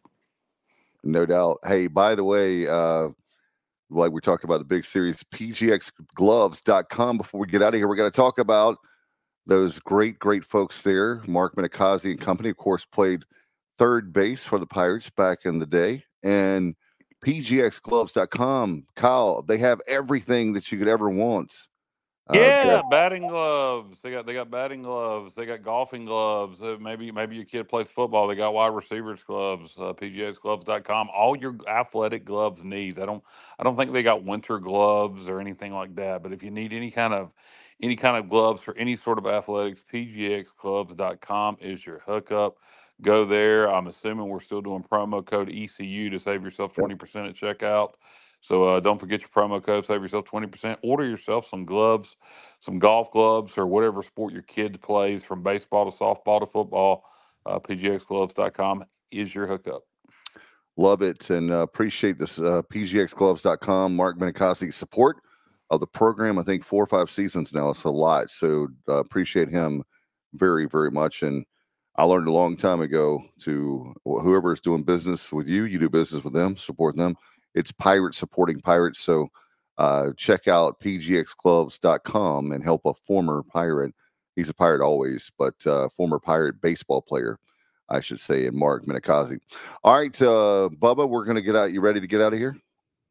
No doubt. Hey, by the way, uh, like we talked about the big series, P G X gloves dot com. Before we get out of here, we're going to talk about those great, great folks there. Mark Minicozzi and company, of course, played third base for the Pirates back in the day. And P G X gloves dot com, Kyle, they have everything that you could ever want. Yeah, uh, batting gloves. They got they got batting gloves. They got golfing gloves. Uh, maybe maybe your kid plays football. They got wide receivers gloves. Uh, P G X gloves dot com. All your athletic gloves needs. I don't I don't think they got winter gloves or anything like that. But if you need any kind of any kind of gloves for any sort of athletics, P G X gloves dot com is your hookup. Go there. I'm assuming we're still doing promo code E C U to save yourself twenty percent at checkout. So uh, don't forget your promo code, save yourself twenty percent. Order yourself some gloves, some golf gloves, or whatever sport your kid plays, from baseball to softball to football. Uh, P G X gloves dot com is your hookup. Love it, and uh, appreciate this uh, P G X gloves dot com, Mark Minicozzi's support of the program. I think four or five seasons now. It's a lot. So uh, appreciate him very, very much. And I learned a long time ago to whoever is doing business with you, you do business with them, support them. It's Pirates supporting Pirates. So uh, check out P G X gloves dot com and help a former Pirate. He's a Pirate always, but uh, former Pirate baseball player, I should say, and Mark Minicozzi. All right, uh, Bubba, we're going to get out. You ready to get out of here?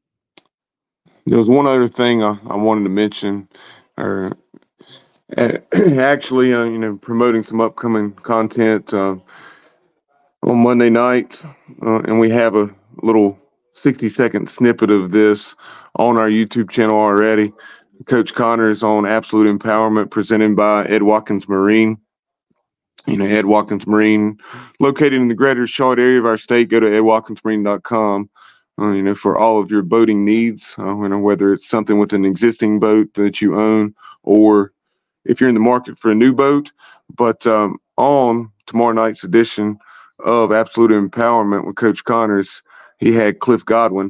There was one other thing I, I wanted to mention, or uh, actually, uh, you know, promoting some upcoming content uh, on Monday night, uh, and we have a little sixty second snippet of this on our YouTube channel already. Coach Connors on Absolute Empowerment, presented by Ed Watkins Marine. You know, Ed Watkins Marine, located in the greater Charlotte area of our state. Go to ed watkins marine dot com. Uh, you know, for all of your boating needs, uh, you know, whether it's something with an existing boat that you own, or if you're in the market for a new boat. But um, on tomorrow night's edition of Absolute Empowerment with Coach Connors, he had Cliff Godwin,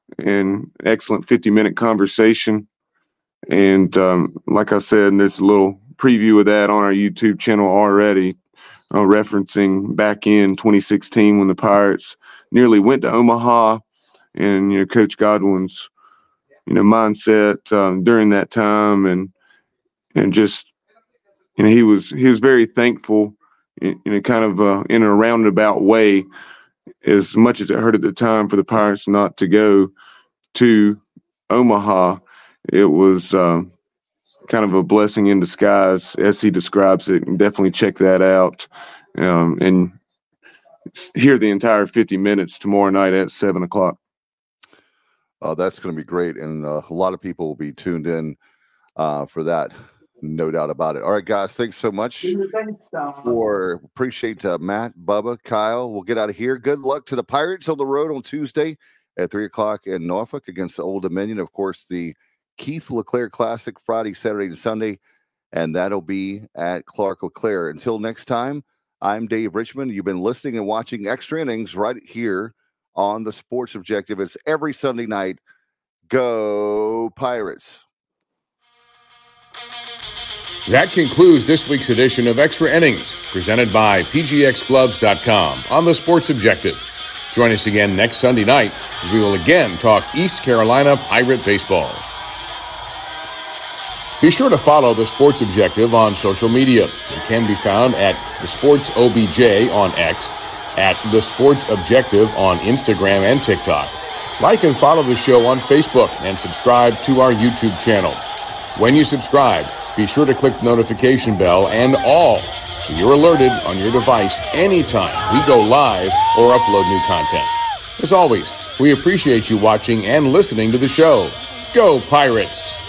and excellent fifty-minute conversation. And um, like I said, there's a little preview of that on our YouTube channel already, uh, referencing back in twenty sixteen when the Pirates nearly went to Omaha, and you know Coach Godwin's you know mindset um, during that time, and and just you know he was he was very thankful in, in a kind of uh, in a roundabout way, as much as it hurt at the time for the Pirates not to go to Omaha. It was um, kind of a blessing in disguise, as he describes it. And definitely check that out, um, and hear the entire fifty minutes tomorrow night at seven o'clock. Uh, that's going to be great, and uh, a lot of people will be tuned in uh, for that. No doubt about it. All right, guys, thanks so much for appreciate uh, Matt, Bubba, Kyle. We'll get out of here. Good luck to the Pirates on the road on Tuesday at three o'clock in Norfolk against the Old Dominion. Of course, the Keith LeClaire Classic Friday, Saturday, and Sunday, and that'll be at Clark LeClaire. Until next time, I'm Dave Richmond. You've been listening and watching Extra Innings right here on the Sports Objective. It's every Sunday night. Go Pirates. That concludes this week's edition of Extra Innings, presented by P G X Gloves dot com on the Sports Objective. Join us again next Sunday night as we will again talk East Carolina Pirate baseball. Be sure to follow the Sports Objective on social media. It can be found at The Sports O B J on X, at The Sports Objective on Instagram and TikTok. Like and follow the show on Facebook and subscribe to our YouTube channel. When you subscribe, be sure to click the notification bell and all so you're alerted on your device anytime we go live or upload new content. As always, we appreciate you watching and listening to the show. Go Pirates!